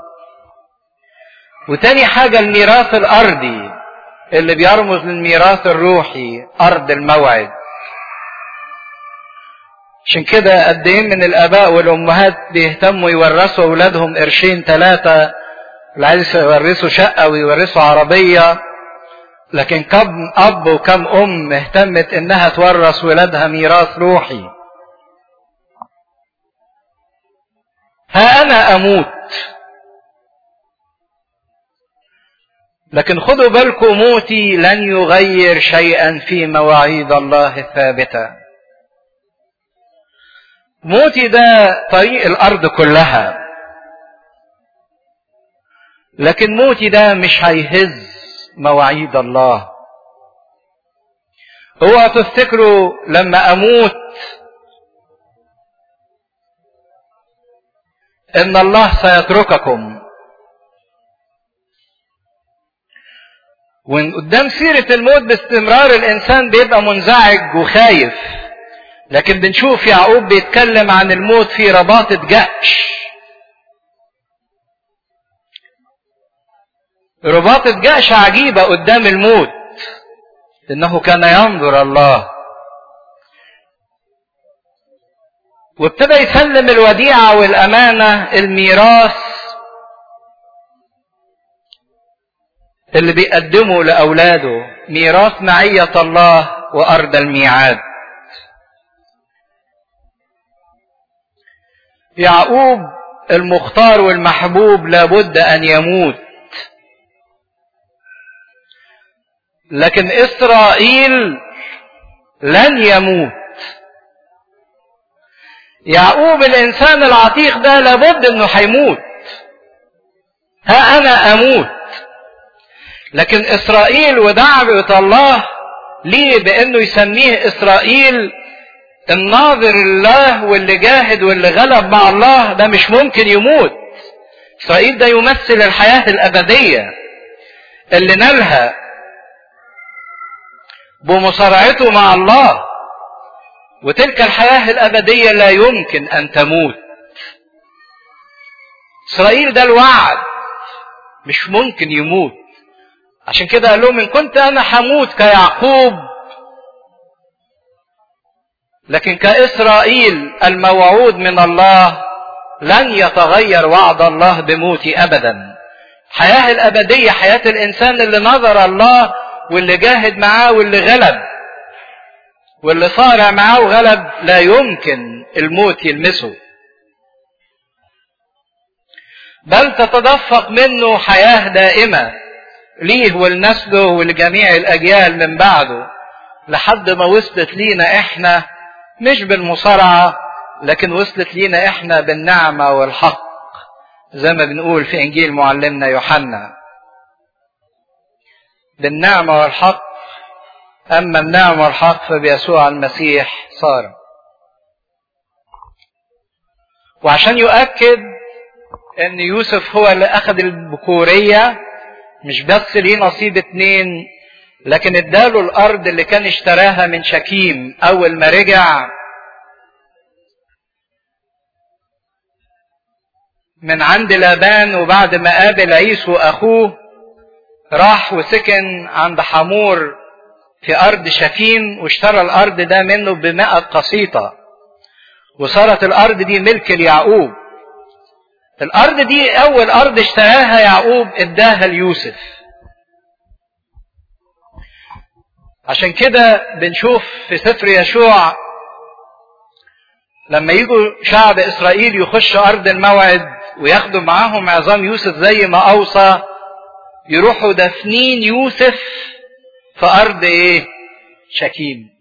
وتاني حاجة الميراث الأرضي اللي بيرمز للميراث الروحي، أرض الموعد. عشان كده قد ايه من الآباء والأمهات بيهتموا يورثوا أولادهم قرشين 3، اللي عايز يورثوا شقة ويورثوا عربية، لكن كم أب وكم أم اهتمت إنها تورث ولادها ميراث روحي. ها أنا أموت، لكن خدوا بالكم موتي لن يغير شيئا في مواعيد الله الثابتة. موتي ده طريق الأرض كلها، لكن موتي ده مش هيهز مواعيد الله. اوعوا تفتكروا لما اموت ان الله سيترككم. وان قدام سيرة الموت باستمرار الانسان بيبقى منزعج وخايف، لكن بنشوف يعقوب بيتكلم عن الموت في رباطة جأش. رباطة جأش عجيبة قدام الموت، انه كان ينظر الله، وابتدى يسلم الوديعة والامانة، الميراث اللي بيقدمه لاولاده، ميراث معية الله وارض الميعاد. يعقوب المختار والمحبوب لابد ان يموت، لكن اسرائيل لن يموت. يعقوب الانسان العتيق ده لابد انه هيموت، ها انا اموت، لكن اسرائيل ودعوة الله ليه بانه يسميه اسرائيل الناظر لله واللي جاهد واللي غلب مع الله، ده مش ممكن يموت. اسرائيل ده يمثل الحياة الابدية اللي نالها بمصارعته مع الله، وتلك الحياة الابدية لا يمكن ان تموت. اسرائيل ده الوعد مش ممكن يموت. عشان كده قال لهم ان كنت انا هموت كيعقوب، لكن كإسرائيل الموعود من الله لن يتغير وعد الله بموتي ابدا. الحياة الابدية حياة الانسان اللي نظر الله واللي جاهد معاه واللي غلب واللي صارع معاه وغلب، لا يمكن الموت يلمسه، بل تتدفق منه حياة دائمة ليه ولنسله ولجميع الأجيال من بعده، لحد ما وصلت لينا احنا مش بالمصارعة، لكن وصلت لينا احنا بالنعمة والحق، زي ما بنقول في انجيل معلمنا يوحنا، بالنعمة والحق. اما النعمة والحق فبيسوع المسيح صار. وعشان يؤكد ان يوسف هو اللي اخذ البكورية، مش بس ليه نصيب 2، لكن اداله الارض اللي كان اشتراها من شكيم اول ما رجع من عند لابان، وبعد ما قابل عيسو اخوه راح وسكن عند حمور في ارض شكيم، واشترى الارض ده منه ب100 قسيطة، وصارت الارض دي ملك ليعقوب. الارض دي اول ارض اشتراها يعقوب اداها ليوسف. عشان كده بنشوف في سفر يشوع لما يجوا شعب اسرائيل يخش ارض الموعد وياخدوا معاهم عظام يوسف زي ما اوصى، يروحوا دفنين يوسف في ارض ايه؟ شكيم.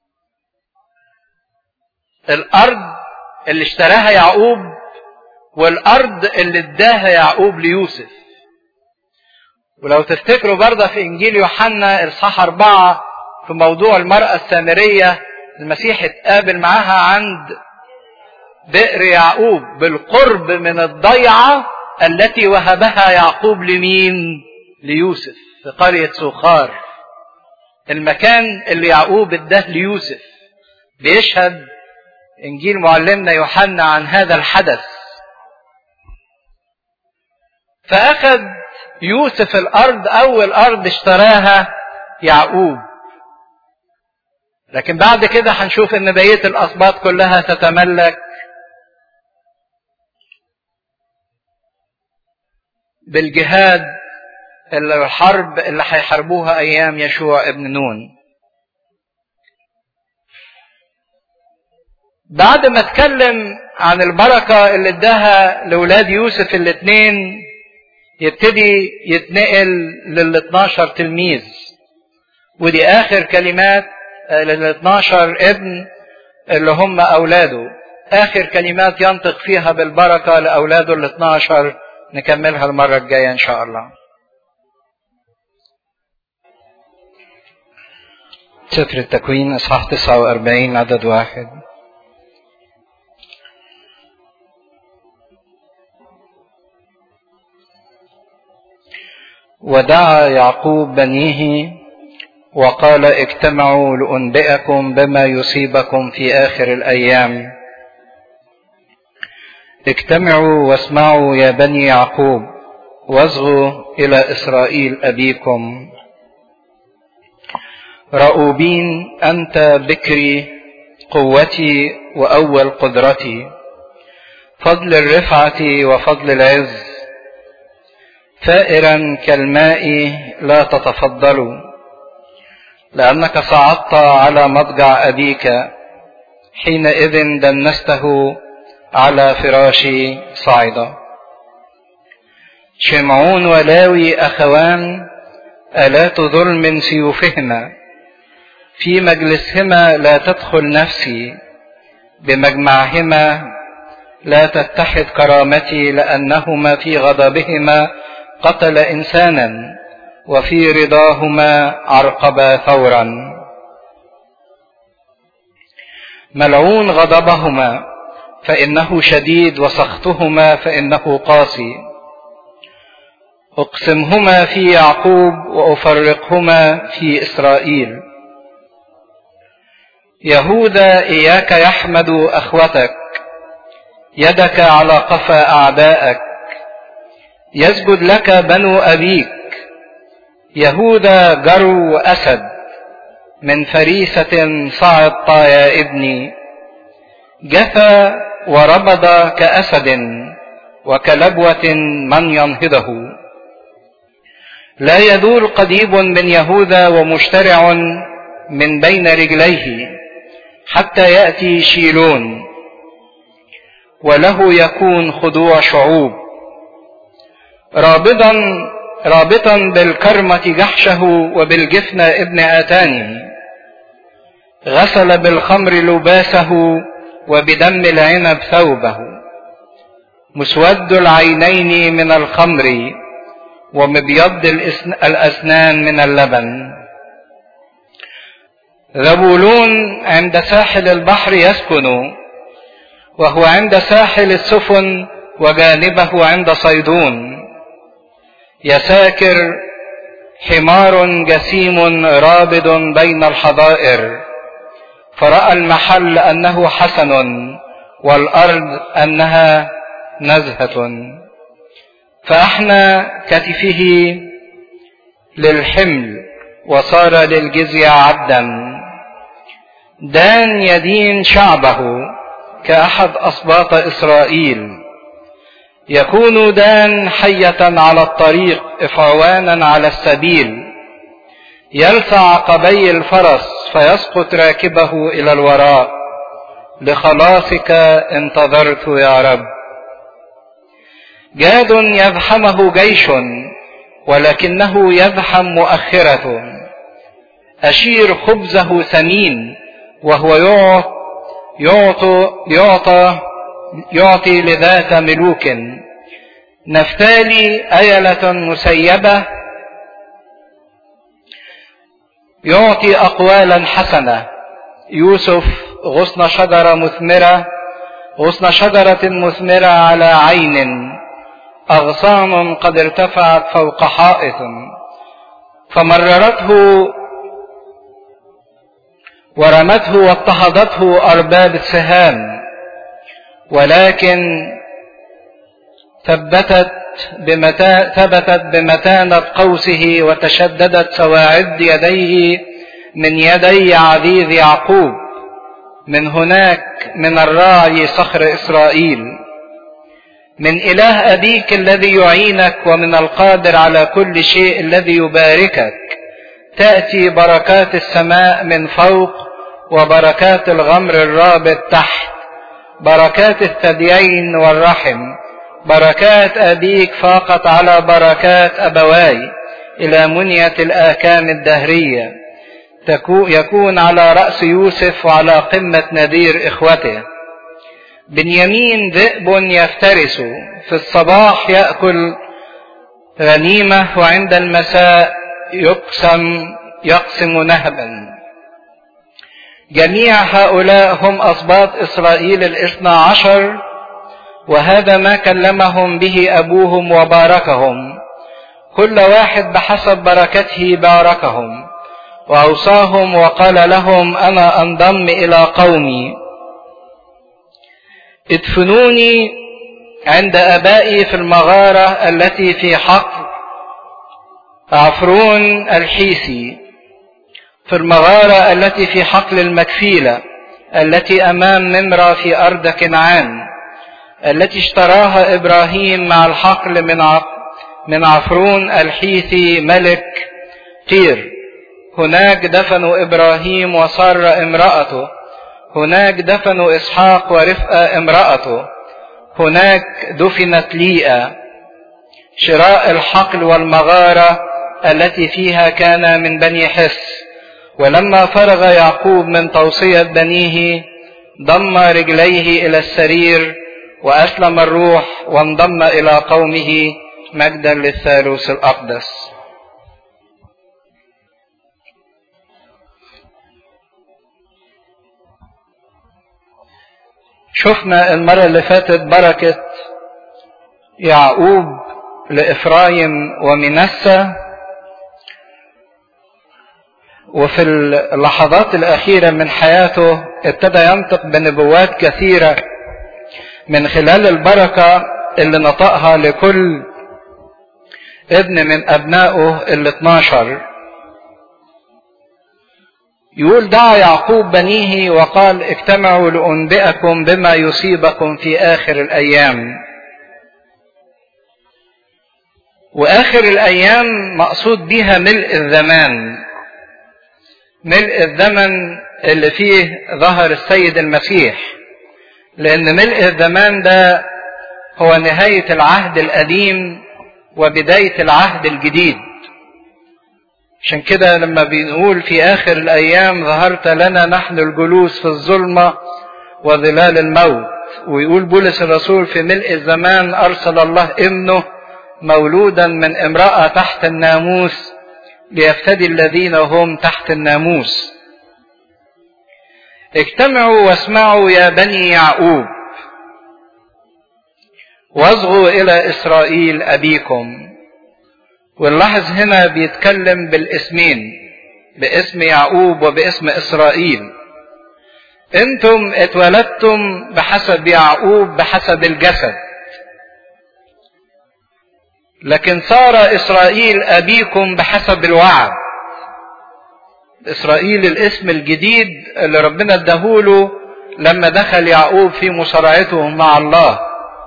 الارض اللي اشتراها يعقوب والارض اللي اداها يعقوب ليوسف. ولو تفتكروا برضه في انجيل يوحنا اصحاح 4 في موضوع المرأة السامرية، المسيح اتقابل معاها عند بئر يعقوب بالقرب من الضيعة التي وهبها يعقوب لمين؟ ليوسف، في قرية سوخار، المكان اللي يعقوب اداه ليوسف. بيشهد انجيل معلمنا يوحنا عن هذا الحدث. فاخذ يوسف الارض، اول ارض اشتراها يعقوب، لكن بعد كده هنشوف ان بقية الاسباط كلها تتملك بالجهاد الحرب اللي هيحاربوها ايام يشوع ابن نون. بعد ما اتكلم عن البركة اللي اداها لولاد يوسف ال2، يبتدي يتنقل لل12 تلميذ، ودي اخر كلمات لل12 ابن اللي هم اولاده، اخر كلمات ينطق فيها بالبركة لاولاده ال12. نكملها المرة الجاية ان شاء الله. سفر التكوين اصحاح 49 عدد 1. ودعا يعقوب بنيه وقال اجتمعوا لأنبئكم بما يصيبكم في آخر الأيام. اجتمعوا واسمعوا يا بني يعقوب واصغوا إلى إسرائيل أبيكم. رأوبين أنت بكري قوتي وأول قدرتي، فضل الرفعة وفضل العز، ثائرا كالماء لا تتفضل، لأنك صعدت على مضجع أبيك، حينئذ دنسته على فراشي صعدا. شمعون ولاوي أخوان، آلات ظلم سيوفهما، في مجلسهما لا تدخل نفسي، بمجمعهما لا تتحد كرامتي، لأنهما في غضبهما قتل إنسانا، وفي رضاهما عرقبا ثورا. ملعون غضبهما فإنه شديد، وسخطهما فإنه قاسي. أقسمهما في يعقوب وأفرقهما في إسرائيل. يهوذا إياك يحمد أخوتك، يدك على قفا أعدائك، يسجد لك بنو أبيك. يهوذا جرو أسد، من فريسة صعد يا ابني، جثى وربض كأسد، وكلبوة من ينهضه. لا يدور قضيب من يهوذا ومشترع من بين رجليه، حتى يأتي شيلون، وله يكون خضوع شعوب. رابطا بالكرمة جحشه، وبالجفن ابن آتانه، غسل بالخمر لباسه، وبدم العنب ثوبه. مسود العينين من الخمر، ومبيض الأسنان من اللبن. ذبولون عند ساحل البحر يسكن، وهو عند ساحل السفن، وجانبه عند صيدون. يساكر حمار جسيم رابض بين الحظائر، فرأى المحل أنه حسن، والأرض أنها نزهة. فأحنى كتفه للحمل، وصار للجزية عبدا. دان يدين شعبه كأحد أسباط إسرائيل. يكون دان حية على الطريق، إفعوانا على السبيل. يلسع عقبي الفرس، فيسقط راكبه إلى الوراء. لخلاصك انتظرت يا رب. جاد يزحمه جيش، ولكنه يزحم مؤخرة. أشير خبزه سمين، وهو يعطي لذات ملوك. نفتالي أيلة مسيبة، يعطي أقوالا حسنة. يوسف غصن شجرة مثمرة على عين، أغصان قد ارتفعت فوق حائط. فمررته ورمته واضطهدته أرباب السهام، ولكن ثبتت بمتانة قوسه، وتشددت سواعد يديه من يدي عزيز يعقوب. من هناك من الراعي صخر إسرائيل، من إله أبيك الذي يعينك، ومن القادر على كل شيء الذي يباركك. تأتي بركات السماء من فوق، وبركات الغمر الرابط تحت، بركات الثديين والرحم. بركات أبيك فاقت على بركات أبواي، إلى منية الآكام الدهرية. يكون على رأس يوسف، وعلى قمة نذير إخوته. بنيامين ذئب يفترس، في الصباح يأكل غنيمة، وعند المساء يقسم نهبا. جميع هؤلاء هم أسباط إسرائيل 12، وهذا ما كلمهم به أبوهم وباركهم، كل واحد بحسب بركته باركهم، وأوصاهم وقال لهم: أنا أنضم إلى قومي، ادفنوني عند آبائي في المغارة التي في حقل عفرون الحيثي، في المغارة التي في حقل المكفيلة التي أمام ممرة في أرض كنعان، التي اشتراها إبراهيم مع الحقل من عفرون الحيثي ملك قير. هناك دفنوا إبراهيم وسارة امرأته، هناك دفنوا إسحاق ورفقة امرأته، هناك دفنت ليئة. شراء الحقل والمغارة التي فيها كان من بني حس. ولما فرغ يعقوب من توصية بنيه ضم رجليه إلى السرير وأسلم الروح وانضم إلى قومه، مجدا للثالوث الأقدس. شفنا المرة اللي فاتت بركة يعقوب لإفرايم ومنسى، وفي اللحظات الأخيرة من حياته ابتدى ينطق بنبوات كثيرة من خلال البركة اللي نطقها لكل ابن من أبنائه 12. يقول: دعا يعقوب بنيه وقال: اجتمعوا لأنبئكم بما يصيبكم في آخر الأيام. وآخر الأيام مقصود بها ملء الزمان، ملء الزمن اللي فيه ظهر السيد المسيح، لأن ملء الزمان ده هو نهاية العهد القديم وبداية العهد الجديد. عشان كده لما بنقول في آخر الأيام ظهرت لنا نحن الجلوس في الظلمة وظلال الموت، ويقول بولس الرسول في ملء الزمان أرسل الله ابنه مولودا من امرأة تحت الناموس ليفتدي الذين هم تحت الناموس. اجتمعوا واسمعوا يا بني يعقوب، واصغوا إلى إسرائيل أبيكم. ونلاحظ هنا بيتكلم بالاسمين، باسم يعقوب وباسم إسرائيل. انتم اتولدتم بحسب يعقوب بحسب الجسد، لكن صار إسرائيل أبيكم بحسب الوعد. إسرائيل الاسم الجديد اللي ربنا اداهوله لما دخل يعقوب في مصارعته مع الله.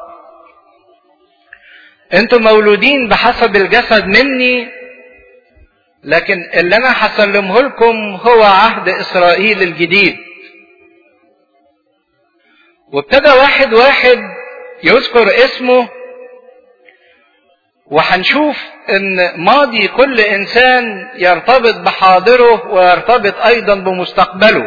انتم مولودين بحسب الجسد مني، لكن اللي انا هسلمه لكم هو عهد إسرائيل الجديد. وابتدى واحد واحد يذكر اسمه، وهنشوف ان ماضي كل انسان يرتبط بحاضره ويرتبط ايضا بمستقبله.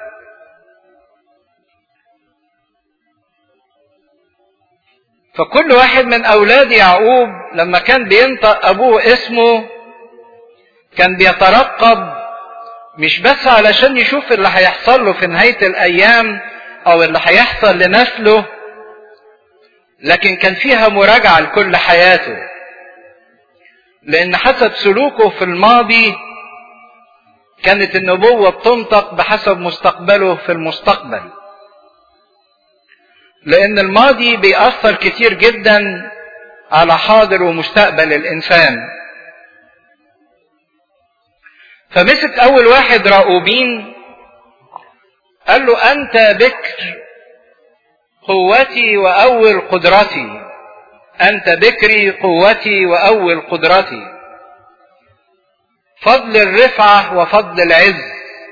فكل واحد من اولاد يعقوب لما كان بينطق ابوه اسمه كان بيترقب، مش بس علشان يشوف اللي هيحصل له في نهاية الايام او اللي هيحصل لنسله، لكن كان فيها مراجعة لكل حياته، لأن حسب سلوكه في الماضي كانت النبوة بتنطق بحسب مستقبله في المستقبل، لأن الماضي بيأثر كتير جدا على حاضر ومستقبل الإنسان. فمسك أول واحد راؤوبين قال له: أنت بكر قوتي وأول قدرتي، أنت بكري قوتي وأول قدرتي، فضل الرفعة وفضل العز.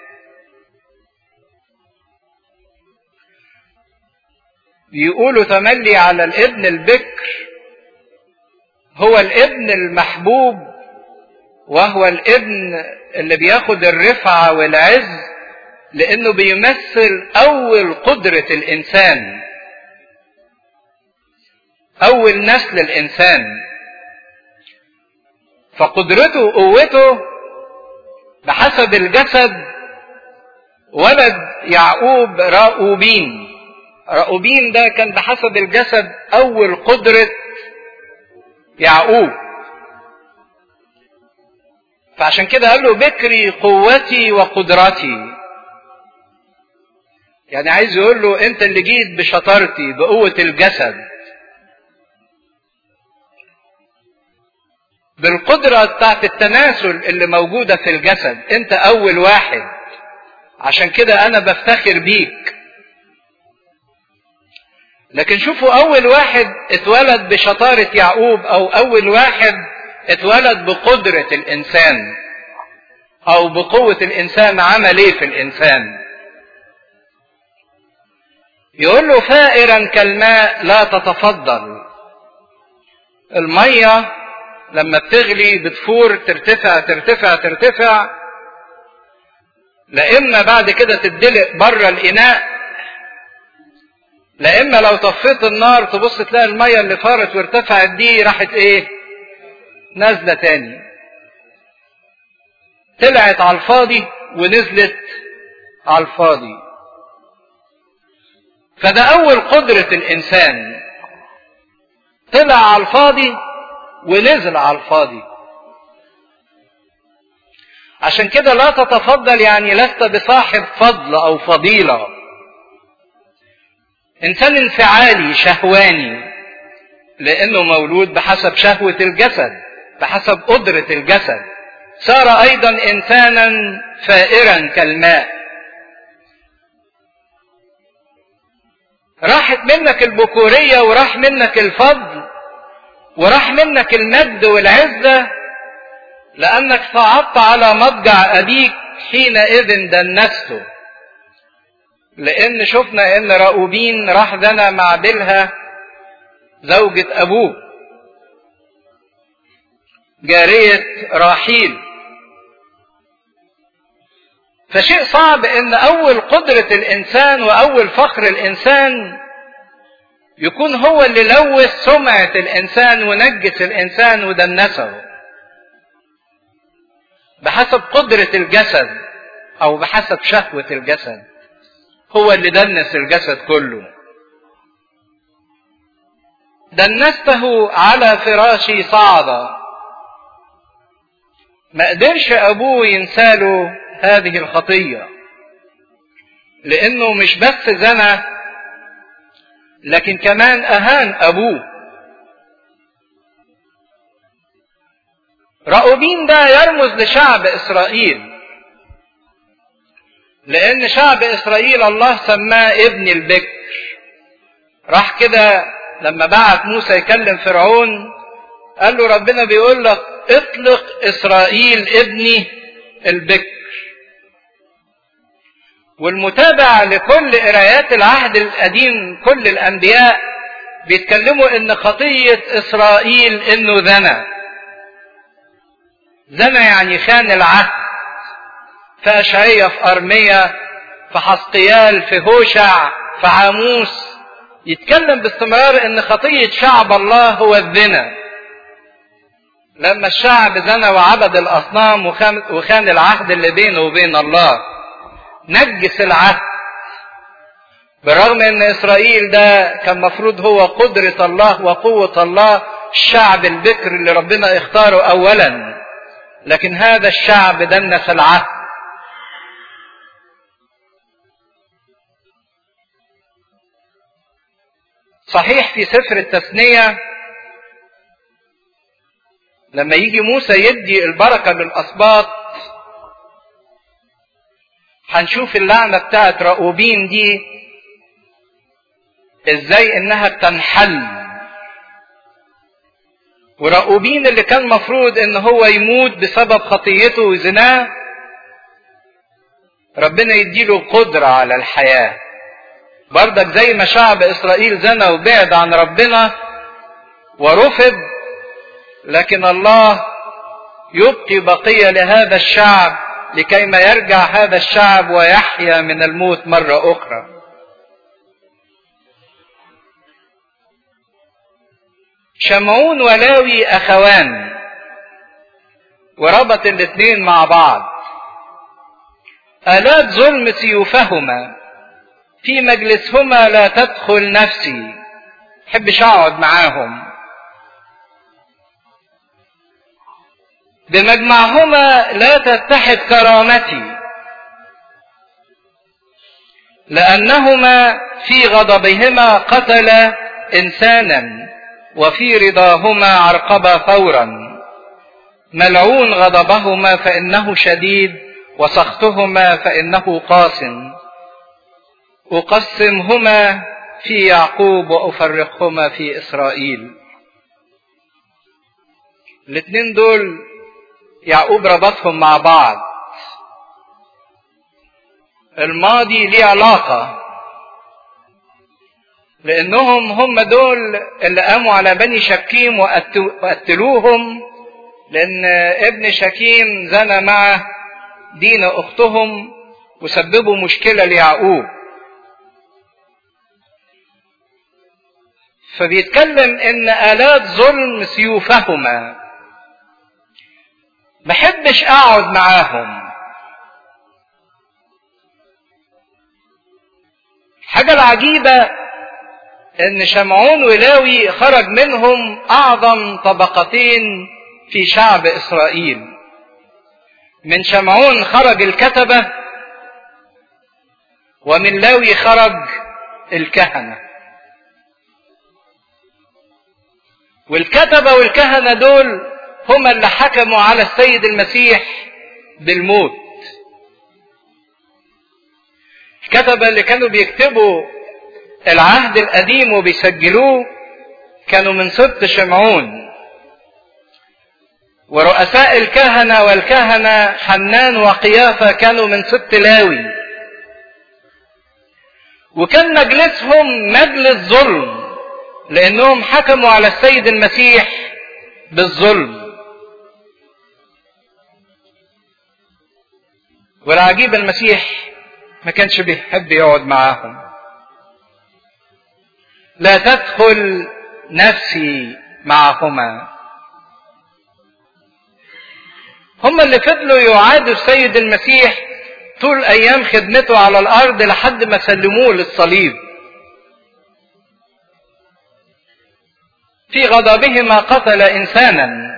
يقولوا تملي على الابن البكر هو الابن المحبوب، وهو الابن اللي بياخد الرفعة والعز، لأنه بيمثل أول قدرة الإنسان، أول نسل الإنسان. فقدرته وقوته بحسب الجسد ولد يعقوب راؤوبين. راؤوبين ده كان بحسب الجسد اول قدرة يعقوب، فعشان كده قال له بكري قوتي وقدرتي. يعني عايز يقول له انت اللي جيت بشطارتي بقوة الجسد، بالقدرة بتاعت التناسل اللي موجودة في الجسد، انت اول واحد، عشان كده انا بفتخر بيك. لكن شوفوا اول واحد اتولد بشطارة يعقوب، او اول واحد اتولد بقدرة الانسان او بقوة الانسان، عمل ايه في الانسان؟ يقول له فائرا كالماء لا تتفضل. المية لما بتغلي بتفور، ترتفع ترتفع ترتفع، لا اما بعد كده تدلق بره الاناء، لا اما لو طفيت النار تبص تلاقي المية اللي فارت وارتفعت دي راحت ايه؟ نازلة تاني، طلعت على الفاضي ونزلت على الفاضي. فده اول قدرة الانسان، طلع على الفاضي ونزل على الفاضي. عشان كده لا تتفضل يعني لست بصاحب فضل او فضيلة، انسان انفعالي شهواني، لانه مولود بحسب شهوة الجسد، بحسب قدرة الجسد. صار ايضا انسانا فائرا كالماء. راحت منك البكورية وراح منك الفضل وراح منك المجد والعزة، لأنك صعدت على مضجع أبيك حينئذ دنسته. لأن شفنا إن راؤوبين راح زنى مع بلها زوجة أبوه جارية راحيل. فشيء صعب إن أول قدرة الإنسان وأول فخر الإنسان يكون هو اللي لوث سمعة الإنسان ونجس الإنسان ودنسه بحسب قدرة الجسد أو بحسب شهوة الجسد، هو اللي دنس الجسد كله. دنسته على فراشي صعد. ما قدرش أبوه ينساله هذه الخطية، لأنه مش بس زنى لكن كمان أهان أبوه. راؤوبين ده يرمز لشعب إسرائيل، لأن شعب إسرائيل الله سماه ابن البكر. راح كده لما بعت موسى يكلم فرعون قال له ربنا بيقول لك اطلق إسرائيل ابني البكر. والمتابع لكل قرايات العهد القديم كل الأنبياء بيتكلموا إن خطية إسرائيل إنه زنى. زنى يعني خان العهد. في أشعية، في أرمية، في حسقيال، في هوشع، في عاموس يتكلم باستمرار إن خطية شعب الله هو الزنا. لما الشعب زنى وعبد الأصنام وخان العهد اللي بينه وبين الله، نجس العهد. بالرغم ان اسرائيل ده كان مفروض هو قدرة الله وقوة الله، الشعب البكر اللي ربنا اختاره اولا، لكن هذا الشعب دنس العهد. صحيح في سفر التثنية لما يجي موسى يدي البركة للأسباط هنشوف اللعنة بتاعت راؤوبين دي ازاي انها بتنحل. وراؤوبين اللي كان مفروض ان هو يموت بسبب خطيته وزناه، ربنا يديله قدرة على الحياة. بردك زي ما شعب اسرائيل زنى وبعد عن ربنا ورفض، لكن الله يبقي بقية لهذا الشعب لكي ما يرجع هذا الشعب ويحيا من الموت مرة أخرى. شمعون ولاوي أخوان، وربط الاثنين مع بعض. آلات ظلم سيوفهما، في مجلسهما لا تدخل نفسي، محبش اقعد معاهم. بمجمعهما لا تتحد كرامتي، لأنهما في غضبهما قتل إنسانا، وفي رضاهما عرقبا ثورا. ملعون غضبهما فإنه شديد، وسخطهما فإنه قاس. أقسمهما في يعقوب وأفرقهما في إسرائيل. الاثنين دول يعقوب ربطهم مع بعض. الماضي ليه علاقة، لأنهم هم دول اللي قاموا على بني شكيم وقتلوهم، لأن ابن شكيم زنى مع دينا أختهم وسببوا مشكلة ليعقوب. فبيتكلم إن آلات ظلم سيوفهما، محبش أقعد معاهم. الحاجة العجيبة ان شمعون ولاوي خرج منهم اعظم طبقتين في شعب اسرائيل. من شمعون خرج الكتبة، ومن لاوي خرج الكهنة. والكتبة والكهنة دول هما اللي حكموا على السيد المسيح بالموت. الكتبة اللي كانوا بيكتبوا العهد القديم وبيسجلوه كانوا من سبط شمعون، ورؤساء الكهنة والكهنة حنان وقيافة كانوا من سبط لاوي. وكان مجلسهم مجلس ظلم، لأنهم حكموا على السيد المسيح بالظلم. والعجيب المسيح ما كانش بيحب يقعد معاهم. لا تدخل نفسي معهما. هم اللي فضلوا يعادوا السيد المسيح طول ايام خدمته على الارض لحد ما سلموه للصليب. في غضبهما قتل انسانا،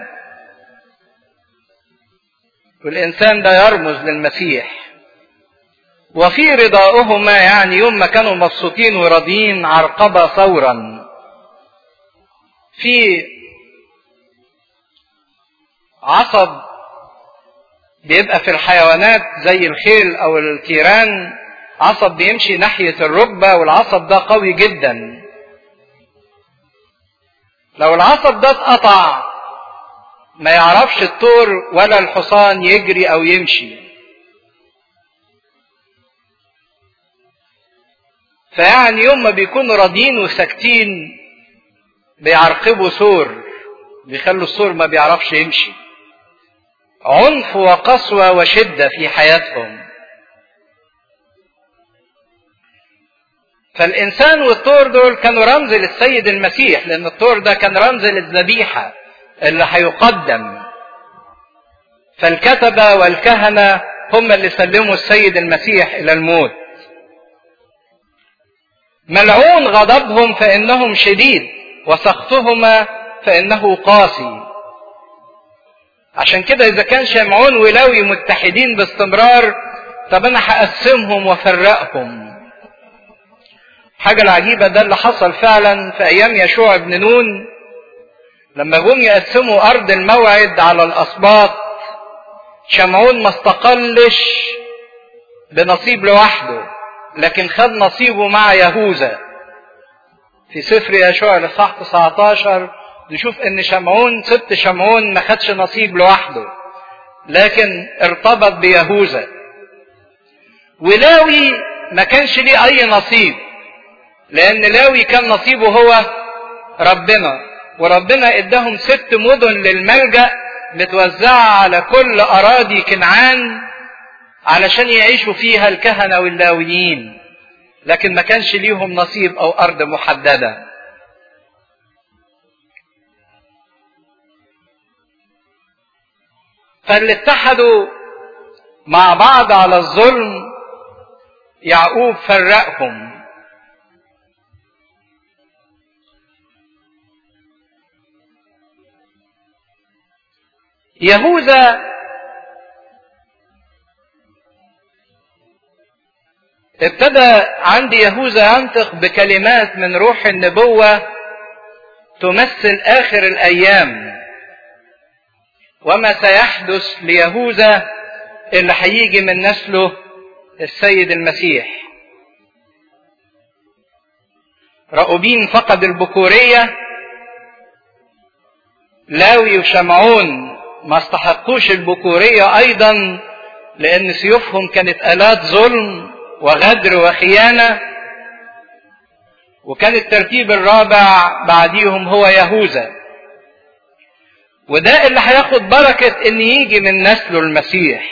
والانسان ده يرمز للمسيح. وفي رضاؤهما، يعني يوم ما كانوا مبسوطين وراضيين، عرقبا ثورا. في عصب بيبقى في الحيوانات زي الخيل او التيران، عصب بيمشي ناحية الركبة، والعصب ده قوي جدا. لو العصب ده اتقطع ما يعرفش الثور ولا الحصان يجري او يمشي. فيعني يوم ما بيكونوا راضيين وساكتين بيعرقبوا ثور، بيخلوا الثور ما بيعرفش يمشي. عنف وقسوة وشدة في حياتهم. فالإنسان والثور دول كانوا رمز للسيد المسيح، لأن الثور ده كان رمز للذبيحة اللي هيقدم. فالكتبة والكهنة هم اللي سلموا السيد المسيح إلى الموت. ملعون غضبهم فإنهم شديد، وسخطهما فإنه قاسي. عشان كده إذا كان شمعون ولاوي متحدين باستمرار، طب أنا هقسمهم وفرقهم. حاجة العجيبة ده اللي حصل فعلا في أيام يشوع بن نون، لما جم يقسموا أرض الموعد على الأسباط. شمعون ما استقلش بنصيب لوحده، لكن خد نصيبه مع يهوذا. في سفر يشوع الإصحاح 19 نشوف ان شمعون، سبط شمعون، ما خدش نصيب لوحده، لكن ارتبط بيهوذا. ولاوي ما كانش ليه اي نصيب، لان لاوي كان نصيبه هو ربنا، وربنا اداهم 6 مدن للملجأ متوزعة على كل اراضي كنعان علشان يعيشوا فيها الكهنة واللاويين، لكن ما كانش ليهم نصيب او ارض محددة. فاللي اتحدوا مع بعض على الظلم يعقوب فرقهم. يهوذا ابتدى عند يهوذا ينطق بكلمات من روح النبوة تمثل آخر الأيام وما سيحدث ليهوذا اللي هيجي من نسله السيد المسيح. رأوبين فقد البكورية، لاوي وشمعون ما استحقوش البكورية أيضا لأن سيوفهم كانت آلات ظلم وغدر وخيانة، وكان الترتيب الرابع بعديهم هو يهوذا، وده اللي هياخد بركة ان يجي من نسله المسيح.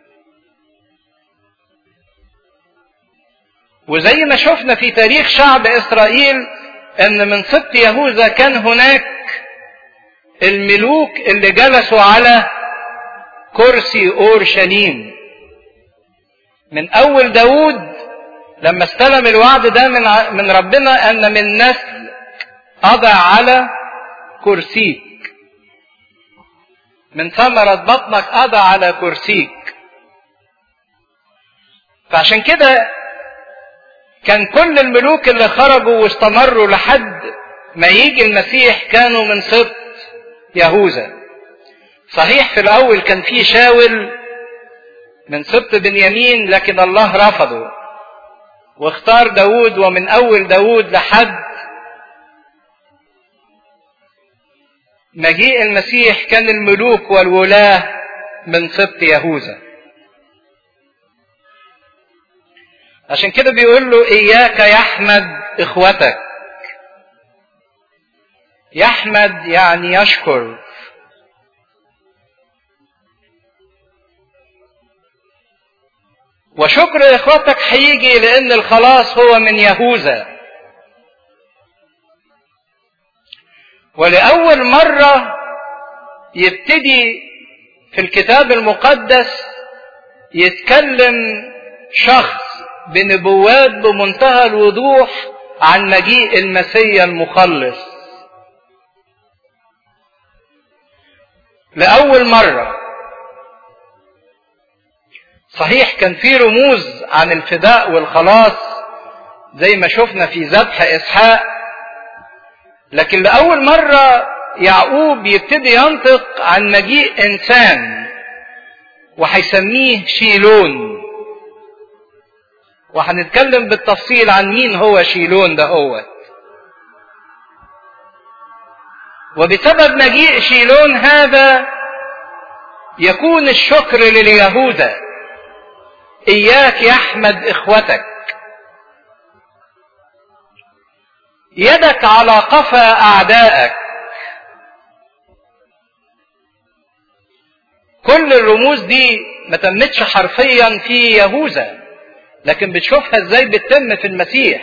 وزي ما شفنا في تاريخ شعب اسرائيل ان من سبط يهوذا كان هناك الملوك اللي جلسوا على كرسي اورشليم، من اول داود لما استلم الوعد ده من ربنا ان من نسل اضع على كرسيك، من ثمرة بطنك اضع على كرسيك. فعشان كده كان كل الملوك اللي خرجوا واستمروا لحد ما يجي المسيح كانوا من سبط يهوذا. صحيح في الاول كان في شاول من سبط بنيامين لكن الله رفضه واختار داود، ومن اول داود لحد مجيء المسيح كان الملوك والولاة من سبط يهوذا. عشان كده بيقول له اياك يحمد اخوتك. يحمد يعني يشكر. وشكر اخوتك هيجي لان الخلاص هو من يهوذا. ولأول مرة يبتدي في الكتاب المقدس يتكلم شخص بنبوات بمنتهى الوضوح عن مجيء المسيح المخلص. لأول مرة. صحيح كان في رموز عن الفداء والخلاص زي ما شفنا في ذبح إسحاق، لكن لأول مرة يعقوب يبتدي ينطق عن مجيء إنسان وهيسميه شيلون، وهنتكلم بالتفصيل عن مين هو شيلون ده هو. وبسبب مجيء شيلون هذا يكون الشكر لليهوذا. إياك يحمد إخوتك. يدك على قفا أعدائك. كل الرموز دي ما تمتش حرفيا في يهوذا، لكن بتشوفها ازاي بتتم في المسيح.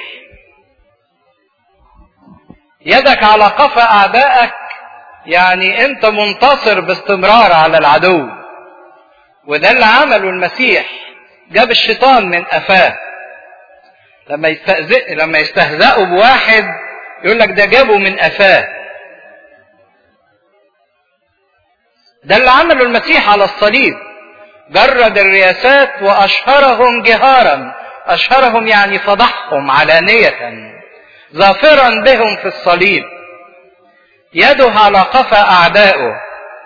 يدك على قفا أعدائك يعني انت منتصر باستمرار على العدو. وده اللي عمله المسيح، جاب الشيطان من قفاه. لما يستهزئوا بواحد يقول لك ده جابه من قفاه. ده اللي عمله المسيح على الصليب، جرد الرياسات واشهرهم جهارا. اشهرهم يعني فضحهم علانية ظافرا بهم في الصليب. يده على قفا اعدائه.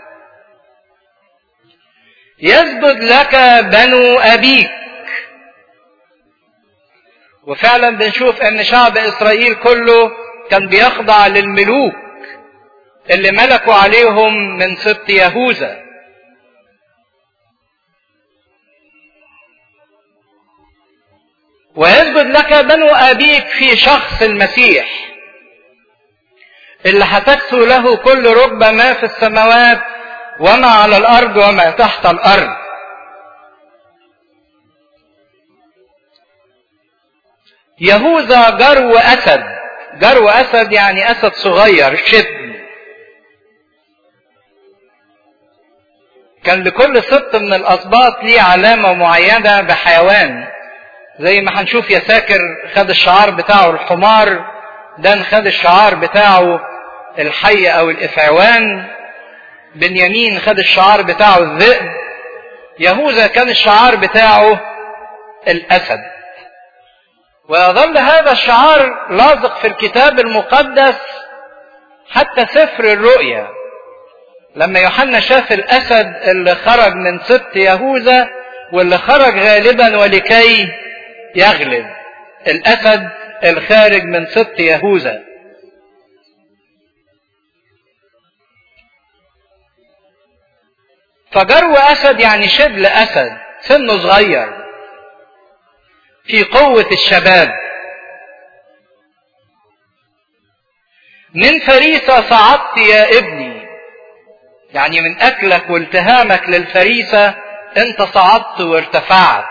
يسجد لك بنو ابيك. وفعلا بنشوف ان شعب اسرائيل كله كان بيخضع للملوك اللي ملكوا عليهم من سبط يهوذا. ويسجد لك بنو ابيك في شخص المسيح اللي هتكسو له كل ركبة ما في السماوات وما على الارض وما تحت الارض. يهوذا جرو اسد. جرو اسد يعني اسد صغير شبل. كان لكل سبط من الاسباط ليه علامة معينة بحيوان، زي ما هنشوف يساكر خد الشعار بتاعه الحمار، دان خد الشعار بتاعه الحي او الافعوان، بنيامين خد الشعار بتاعه الذئب، يهوذا كان الشعار بتاعه الاسد. ويظل هذا الشعار لازق في الكتاب المقدس حتى سفر الرؤيا، لما يوحنا شاف الاسد اللي خرج من سبط يهوذا واللي خرج غالبا ولكي يغلب، الاسد الخارج من سبط يهوذا. فجرو اسد يعني شبل اسد، سنه صغير في قوة الشباب. من فريسة صعدت يا ابني، يعني من اكلك والتهامك للفريسة انت صعدت وارتفعت.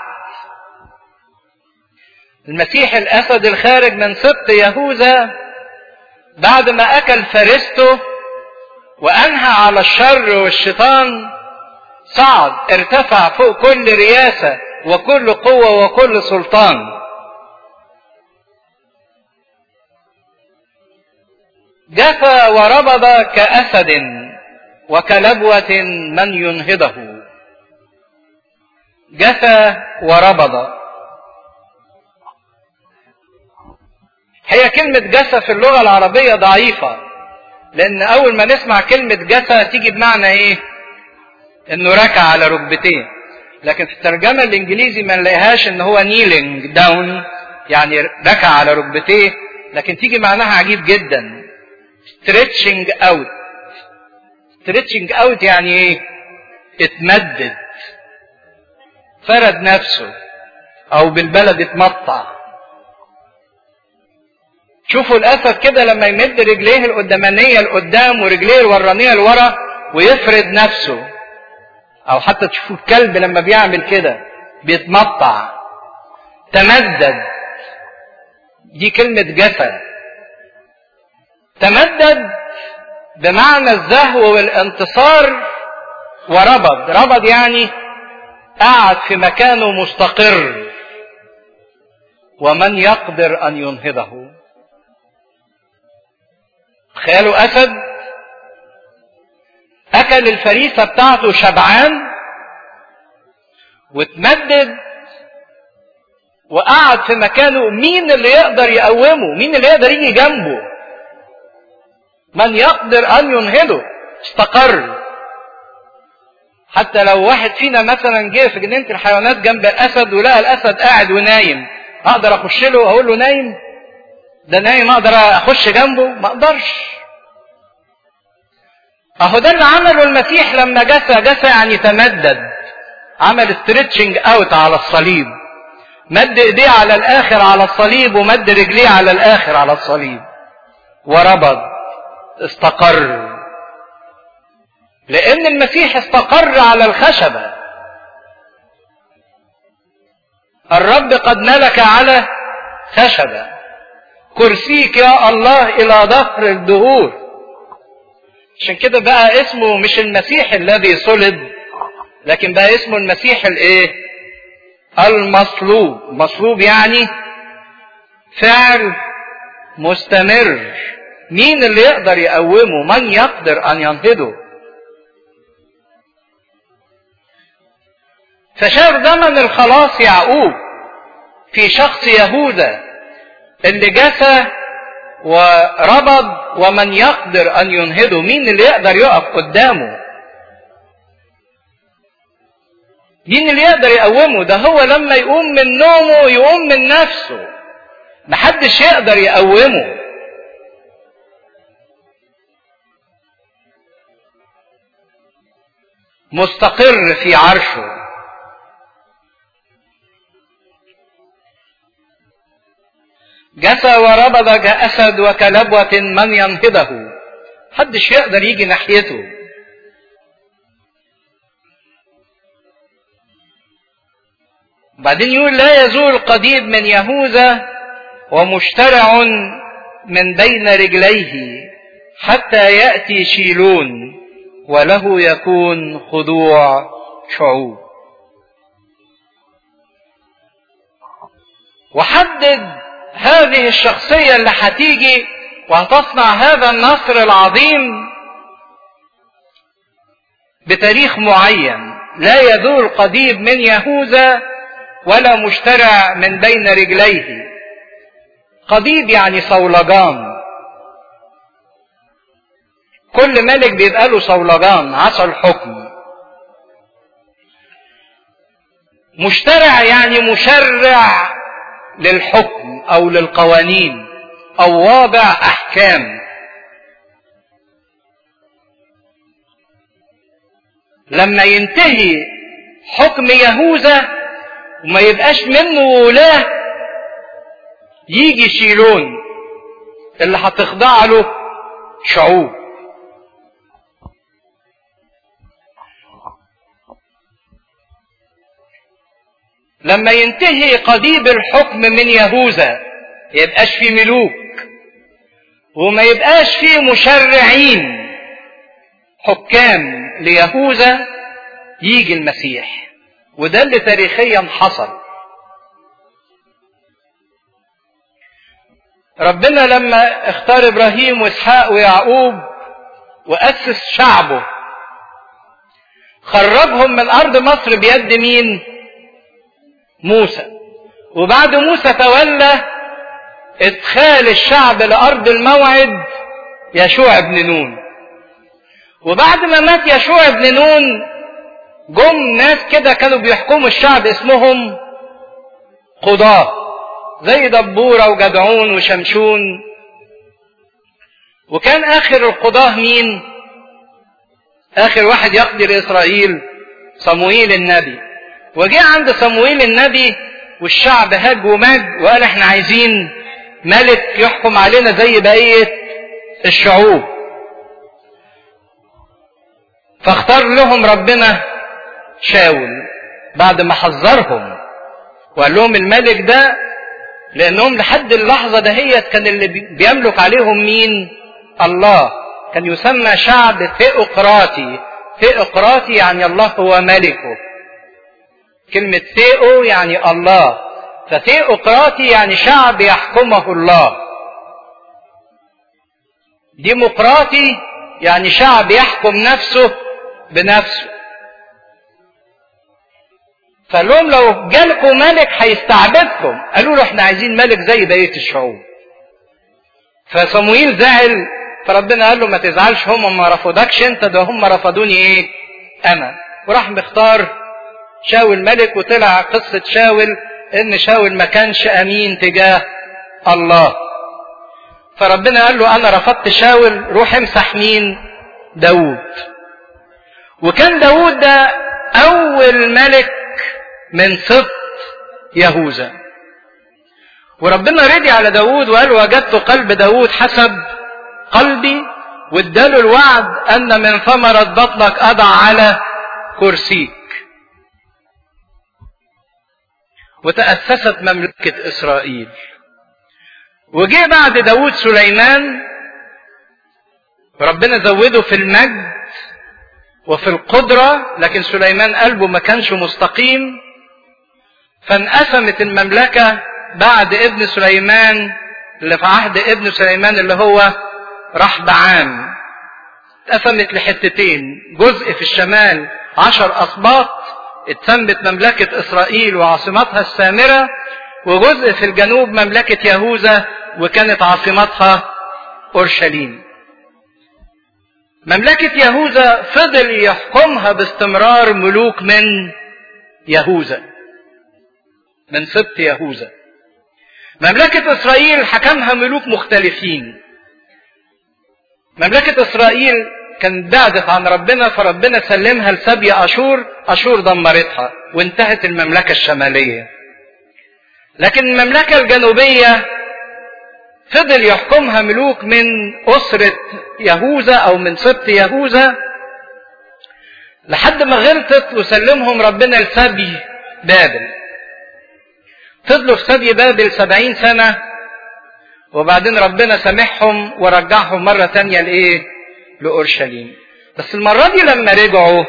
المسيح الاسد الخارج من سبط يهوذا بعد ما اكل فريسته وانهى على الشر والشيطان، صعد ارتفع فوق كل رياسة وكل قوة وكل سلطان. جثى وربض كأسد وكلبوة من ينهضه. جثى وربض، هي كلمة جثى في اللغة العربية ضعيفة، لأن أول ما نسمع كلمة جثى تيجي بمعنى إيه؟ إنه ركع على ركبتيه. لكن في الترجمة الإنجليزي ما نلاقيهاش إن هو kneeling down، يعني ركع على ركبتيه، لكن تيجي معناها عجيب جدا، stretching out. stretching out يعني إيه؟ اتمدد، فرد نفسه، أو بالبلد اتمطع. شوفوا الأسد كده لما يمد رجليه القدامانية لقدام ورجليه الورانية لورا ويفرد نفسه، أو حتى تشوفوا الكلب لما بيعمل كده بيتمطع، تمدد. دي كلمة جسد. تمدد بمعنى الزهو والانتصار. وربض، ربض يعني قعد في مكانه مستقر. ومن يقدر أن ينهضه. تخيلوا أسد أكل الفريسة بتاعته شبعان واتمدد وقعد في مكانه. مين اللي يقدر يقومه؟ مين اللي يقدر يجي جنبه؟ من يقدر أن ينهضه. استقر. حتى لو واحد فينا مثلا جه في جنينة الحيوانات جنب الأسد ولقى الأسد قاعد ونايم، أقدر أخش له أقول له نايم؟ ده نايم أقدر أخش جنبه؟ ما أقدرش. أهو ده اللي عمله المسيح لما جسى يعني تمدد، عمل ستريتشنج أوت على الصليب، مد إيديه على الآخر على الصليب ومد رجليه على الآخر على الصليب، وربض، استقر. لأن المسيح استقر على الخشبة. الرب قد ملك على خشبة. كرسيك يا الله إلى ظهر الدهور. عشان كده بقى اسمه مش المسيح الذي صلب، لكن بقى اسمه المسيح الايه؟ المصلوب. مصلوب يعني فعل مستمر. مين اللي يقدر يقومه؟ من يقدر أن ينهضه؟ فشاف زمن الخلاص يعقوب في شخص يهوذا اللي جثى وربض، ومن يقدر أن ينهضه. مين اللي يقدر يقف قدامه؟ مين اللي يقدر يقومه؟ ده هو لما يقوم من نومه يقوم من نفسه، محدش يقدر يقومه. مستقر في عرشه. جثى وربض كأسد وكلبوة من ينهضه. محدش يقدر يجي ناحيته. بعدين يقول لا يزول قضيب من يهوذا ومشترع من بين رجليه حتى يأتي شيلون وله يكون خضوع شعوب. وحدد هذه الشخصية اللي هتيجي وهتصنع هذا النصر العظيم بتاريخ معين، لا يزول قضيب من يهوذا ولا مشترع من بين رجليه. قضيب يعني صولجان، كل ملك بيبقى له صولجان عصا الحكم. مشترع يعني مشرع للحكم او للقوانين او واضع احكام. لما ينتهي حكم يهوذا وما يبقاش منه ولاة، يجي شيلون اللي هتخضع له شعوب. لما ينتهي قضيب الحكم من يهوذا يبقاش فيه ملوك وما يبقاش فيه مشرعين حكام ليهوذا، يجي المسيح. وده اللي تاريخيا حصل. ربنا لما اختار ابراهيم واسحاق ويعقوب واسس شعبه، خرجهم من ارض مصر بيد مين؟ موسى. وبعد موسى تولى ادخال الشعب لارض الموعد يشوع بن نون. وبعد ما مات يشوع بن نون جم ناس كده كانوا بيحكموا الشعب اسمهم قضاة، زي دبورة وجدعون وشمشون. وكان اخر القضاة مين؟ اخر واحد يقضي لاسرائيل صموئيل النبي. وجاء عند صموئيل النبي والشعب هاج وماج وقال احنا عايزين ملك يحكم علينا زي بقية الشعوب. فاختار لهم ربنا شاول بعد ما حذرهم وقال لهم الملك ده، لانهم لحد اللحظة دهيت كان اللي بيملك عليهم مين؟ الله. كان يسمى شعب ثيوقراطي. ثيوقراطي يعني الله هو ملكه. كلمة ثيو يعني الله، فثيوقراطي يعني شعب يحكمه الله. ديمقراطي يعني شعب يحكم نفسه بنفسه. فقال لهم لو جالكم ملك هيستعبدكم. قالوا له احنا عايزين ملك زي بقية الشعوب. فصموئيل زعل، فربنا قال له ما تزعلش، هم ما رفضكش انت، ده هم رفضوني ايه؟ انا. وراح مختار شاول ملك. وطلع قصة شاول ان شاول ما كانش امين تجاه الله. فربنا قال له انا رفضت شاول، روح امسح مين؟ داود. وكان داود ده اول ملك من سبط يهوذا. وربنا رضي على داود وقال وجدت قلب داود حسب قلبي، واداله الوعد ان من ثمرة بطنك اضع على كرسيك. وتأسست مملكة إسرائيل. وجه بعد داود سليمان، ربنا زوده في المجد وفي القدرة، لكن سليمان قلبه ما كانش مستقيم. فانقسمت المملكة بعد ابن سليمان، اللي في عهد ابن سليمان اللي هو رحبعام. اتقسمت لحتتين، جزء في الشمال 10 أسباط اتسمت مملكة إسرائيل وعاصمتها السامرة، وجزء في الجنوب مملكة يهوذا وكانت عاصمتها أورشليم. مملكة يهوذا فضل يحكمها باستمرار ملوك من يهوذا، من سبط يهوذا. مملكة إسرائيل حكمها ملوك مختلفين. مملكة إسرائيل كان بعدت عن ربنا، فربنا سلمها لسبي أشور. أشور دمرتها وانتهت المملكة الشمالية. لكن المملكة الجنوبية فضل يحكمها ملوك من أسرة يهوذا أو من سبط يهوذا لحد ما غلطت وسلمهم ربنا لسبي بابل. فضلوا في سبي بابل 70 سنة، وبعدين ربنا سامحهم ورجعهم مرة تانية لإيه؟ لأورشليم. بس المرة دي لما رجعوا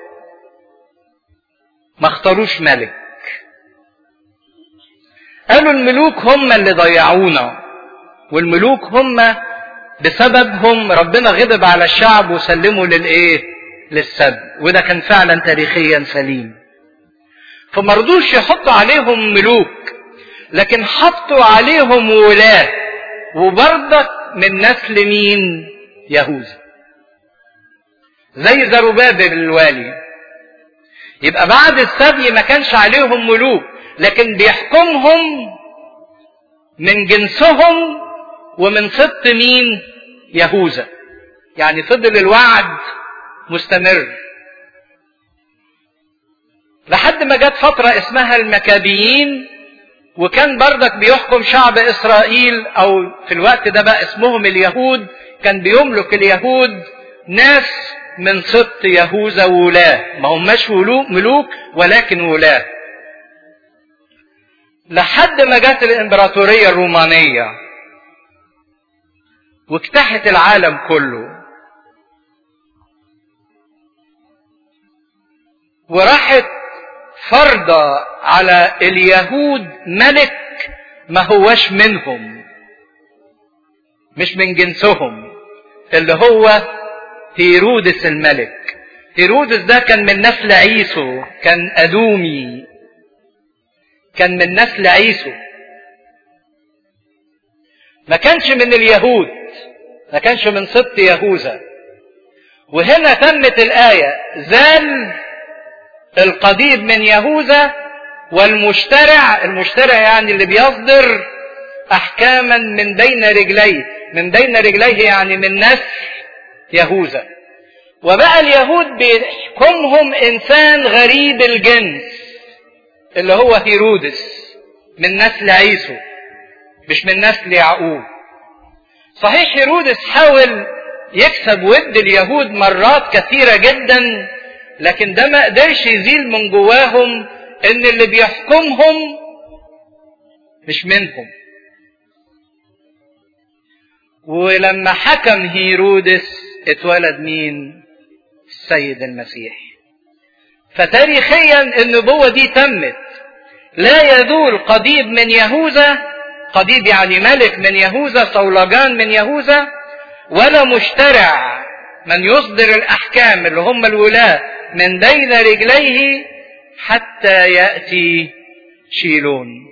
ما اختاروش ملك. قالوا الملوك هم اللي ضيعونا، والملوك هم بسببهم ربنا غضب على الشعب وسلموا للسبي. وده كان فعلا تاريخيا سليم. فمرضوش يحطوا عليهم ملوك، لكن حطوا عليهم ولاة، وبرضك من نسل مين؟ يهوذا، زي زروبابل الوالي. يبقى بعد السبي ما كانش عليهم ملوك، لكن بيحكمهم من جنسهم ومن سبط مين؟ يهوذا. يعني فضل الوعد مستمر لحد ما جت فترة اسمها المكابيين، وكان بردك بيحكم شعب إسرائيل، أو في الوقت ده بقى اسمهم اليهود. كان بيملك اليهود ناس من سبط يهوذا ولاة، ما هماش ملوك ولكن ولاة، لحد ما جت الإمبراطورية الرومانية واجتاحت العالم كله، وراحت فرضة على اليهود ملك ما هوش منهم، مش من جنسهم، اللي هو هيرودس الملك. هيرودس ده كان من نسل عيسو، كان أدومي، كان من نسل عيسو، ما كانش من اليهود، ما كانش من سبط يهوذا. وهنا تمت الآية: زال القضيب من يهوذا والمشترع. المشترع يعني اللي بيصدر أحكاما من بين رجليه، من بين رجليه يعني من نسل يهوذا. وبقى اليهود بيحكمهم إنسان غريب الجنس اللي هو هيرودس من نسل عيسو، مش من نسل يعقوب. صحيح هيرودس حاول يكسب ود اليهود مرات كثيرة جدا، لكن ده ما قدرش يزيل من جواهم ان اللي بيحكمهم مش منهم. ولما حكم هيرودس اتولد مين؟ السيد المسيح. فتاريخيا النبوة دي تمت: لا يزول قضيب من يهوذا، قضيب يعني ملك من يهوذا، صولجان من يهوذا، ولا مشترع من يصدر الأحكام اللي هم الولاة من بين رجليه حتى يأتي شيلون.